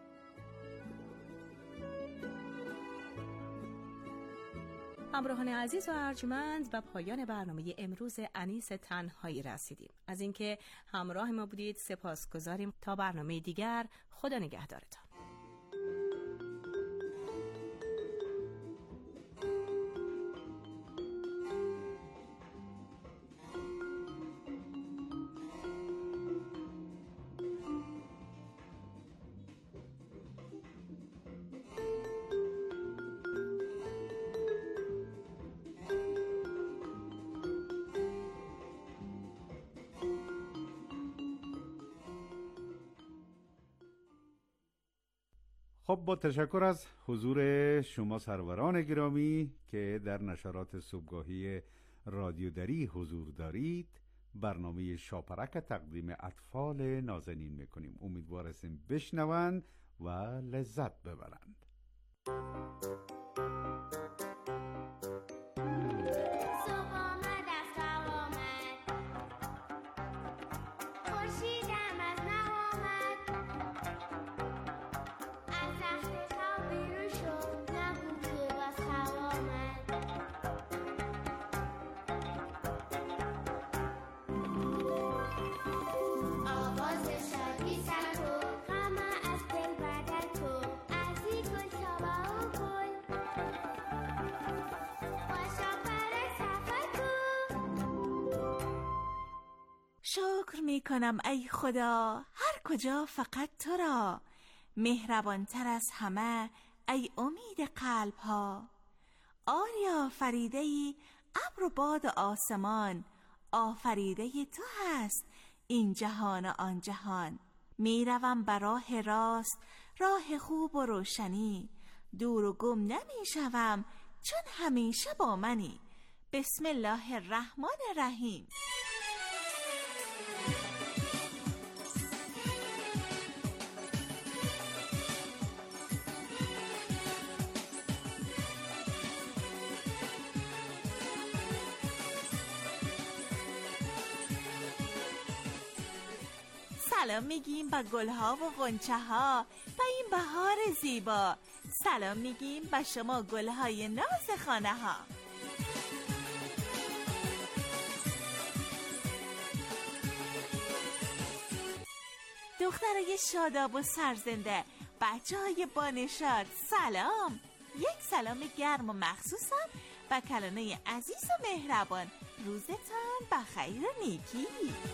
همراهان عزیز و ارجمند، و پایان برنامه امروز انیس تنهایی رسیدیم. از اینکه همراه ما بودید سپاسگزاریم. تا برنامه دیگر، خدا نگهدارتان. خب، با تشکر از حضور شما سروران گرامی که در نشرات صبحگاهی رادیو دری حضور دارید، برنامه شاپرک تقدیم اطفال نازنین میکنیم. امیدوار هستیم بشنوند و لذت ببرند. شکر می کنم ای خدا هر کجا فقط تو را، مهربانتر از همه ای امید قلب ها. آریا فریده ای ابر و باد و آسمان، آفریده تو هست این جهان و آن جهان. می روم بر راه راست، راه خوب و روشنی، دور و گم نمی شوم چون همیشه با منی. بسم الله الرحمن الرحیم. سلام میگیم با گلها و غنچه ها و این بهار زیبا. سلام میگیم با شما گلهای ناز خانه ها. دخترای شاداب و سرزنده بچه های بانشاد سلام. یک سلام گرم و مخصوصم و کلانه عزیز و مهربان. روزتان بخیر و نیکی.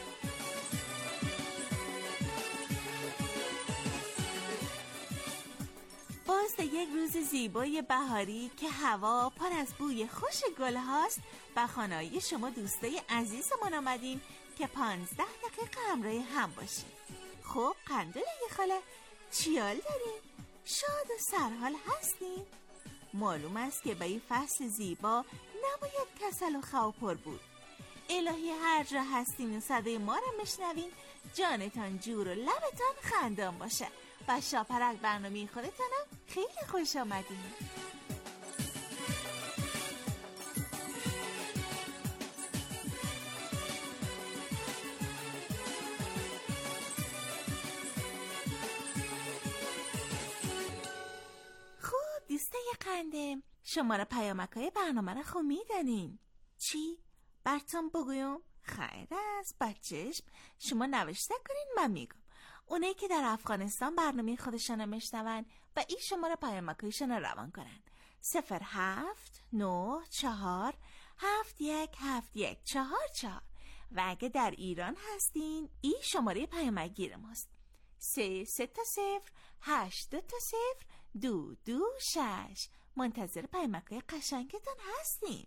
باز یک روز زیبای بهاری که هوا پر از بوی خوش گل هاست و خانه‌های شما دوستای عزیزمان آمدیم که 15 دقیقه همراه هم باشیم. خب قندوله خاله چیال داریم؟ شاد و سرحال هستیم؟ معلوم است که به این فصل زیبا نباید کسل و خواپر بود. الهی هر جا هستین و صدای ما را میشنوین جانتان جور و لبتان خندان باشه و شاپرک برنامه خودتانم خیلی خوش آمدین. خوب دوستای قندم، شماره پیامک‌های برنامه را خب میدانین. چی؟ براتون بگویم؟ خیر است بچه‌ش، شما نوشته کنین من میگم. اونایی که در افغانستان برنامه خودشان میشنون و این شماره پیامک‌هایشان رو روان کنن 0794717144 و اگه در ایران هستین این شماره پیامک‌گیر ماست 3308202226. منتظر پیامک‌های قشنگتون هستیم.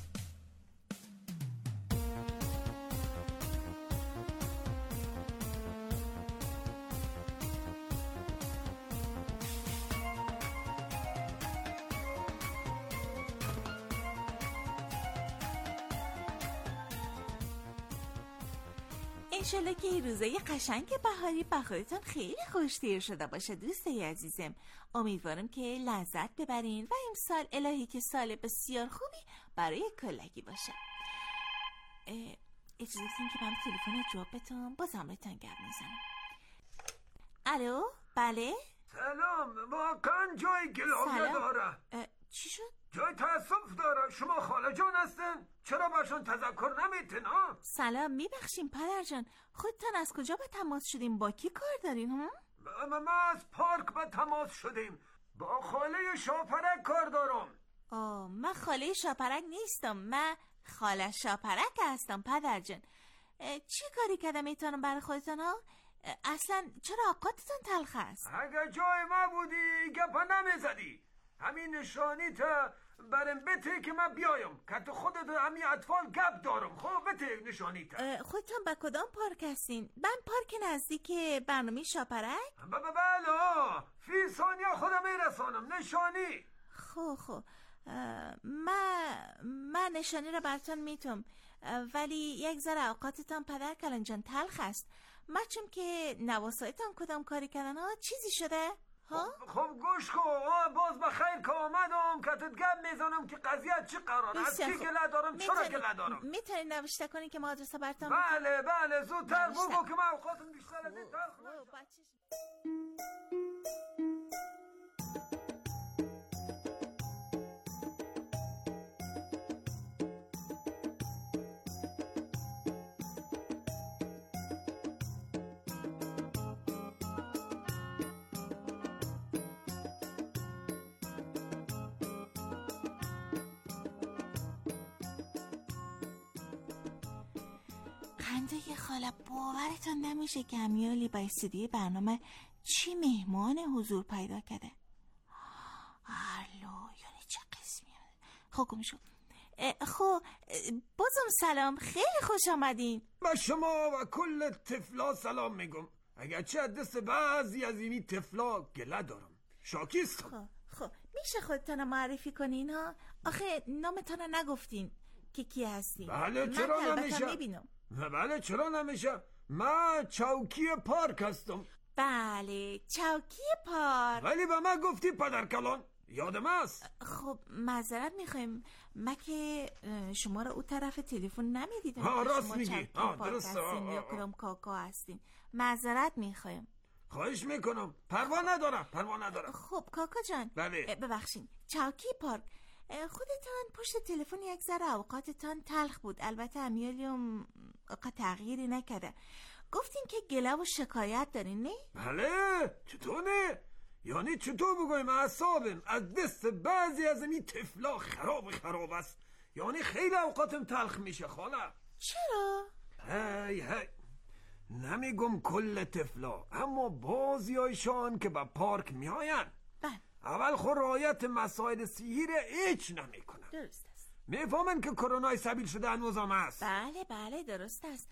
انشالله که این روزای قشنگ بهاری به خودتون خیلی خوش‌تیر شده باشه دوستای عزیزم. امیدوارم که لذت ببرین و امسال الهی که سال بسیار خوبی برای کلگی باشه. اجازه بدین که من تلفن جواب بدم، بازم بهتون گپ میزنم. الو بله سلام. واقعا جای گلایه داره. چی شد؟ جای تأسف داره. شما خاله جان هستن؟ چرا باشون تذکر نمیتین ها؟ سلام میبخشیم پدر جان، خودتان از کجا به تماس شدیم؟ با کی کار دارین هم؟ ما از پارک به تماس شدیم. با خاله شاپرک کار دارم. من خاله شاپرک نیستم، من خاله شاپرک هستم پدر جان. چی کاری کردم میتونم برای خودتان ها؟ اصلا چرا اوقاتتان تلخ است؟ اگه جای ما بودی گپا نمیزدی. همین نشانی تا برم بته که من بیایم که تو خودت همین اطفال گپ دارم. خب بته نشانی تا. خودتان به کدام پارک هستین؟ من پارک نزدیک برنامه شاپرک؟ بله فی ثانیه خودم میرسانم. نشانی خب من نشانی رو براتون میتونم، ولی یک ذره اوقاتتان پدر کلان جان تلخ است. چون که نواسایتان کدام کاری کردن ها چیزی شده؟ خب گوش کن. باز بخیر که آمدم که تت گپ میزنم که قضیه چی قرار است. کی گله دارم چرا گله دارم. میتونین نوشته کنین که ما آدرس براتون بله زودتر بگو که من اوقاتم بیشتر از این تلخ نشه. خنده خاله باورتون نمیشه که امیالی با استودیوی برنامه چی مهمان حضور پیدا کرده. یعنی چه قسمی. خب گمشو. خب بازم سلام، خیلی خوش آمدین. با شما و کل طفلا سلام میگم. اگرچه دست بعضی از اینی طفلا گله دارم. شاکیستم. خب میشه خودتان معرفی کنین ها؟ آخه نامتان نگفتین که کی هستین. بله چرا نمیشه؟ بله چرا نمیشه؟ من چوکی پارک هستم. بله چوکی پارک. ولی به من گفتی پدر کلان، یادم است. خب معذرت میخوایم، من که شما رو او طرف تلفن نمیدیدم. راست میگی. درسته. یا کدام کاکا هستین. معذرت میخوایم. خواهش میکنم. پروا ندارم. خب کاکا جان. بله. ببخشین. چوکی پارک، خودتان پشت تلفن یک ذره اوقاتتان تلخ بود. البته امیالیم تغییری نکرده. گفتین که گله و شکایت دارین نه؟ بله چطور نه؟ یعنی چطور بگویم اعصابم از دست بعضی از این طفلا خراب است. یعنی خیلی اوقاتم تلخ میشه خاله. چرا؟ هی نمیگم کل طفلا، اما بعضیایشان که به پارک میآین اول خود رعایت مسائل صحی هیچ نمیکنن. درست است. میفهمن که کرونا سبیل شده هنوز هم هست. بله درست است.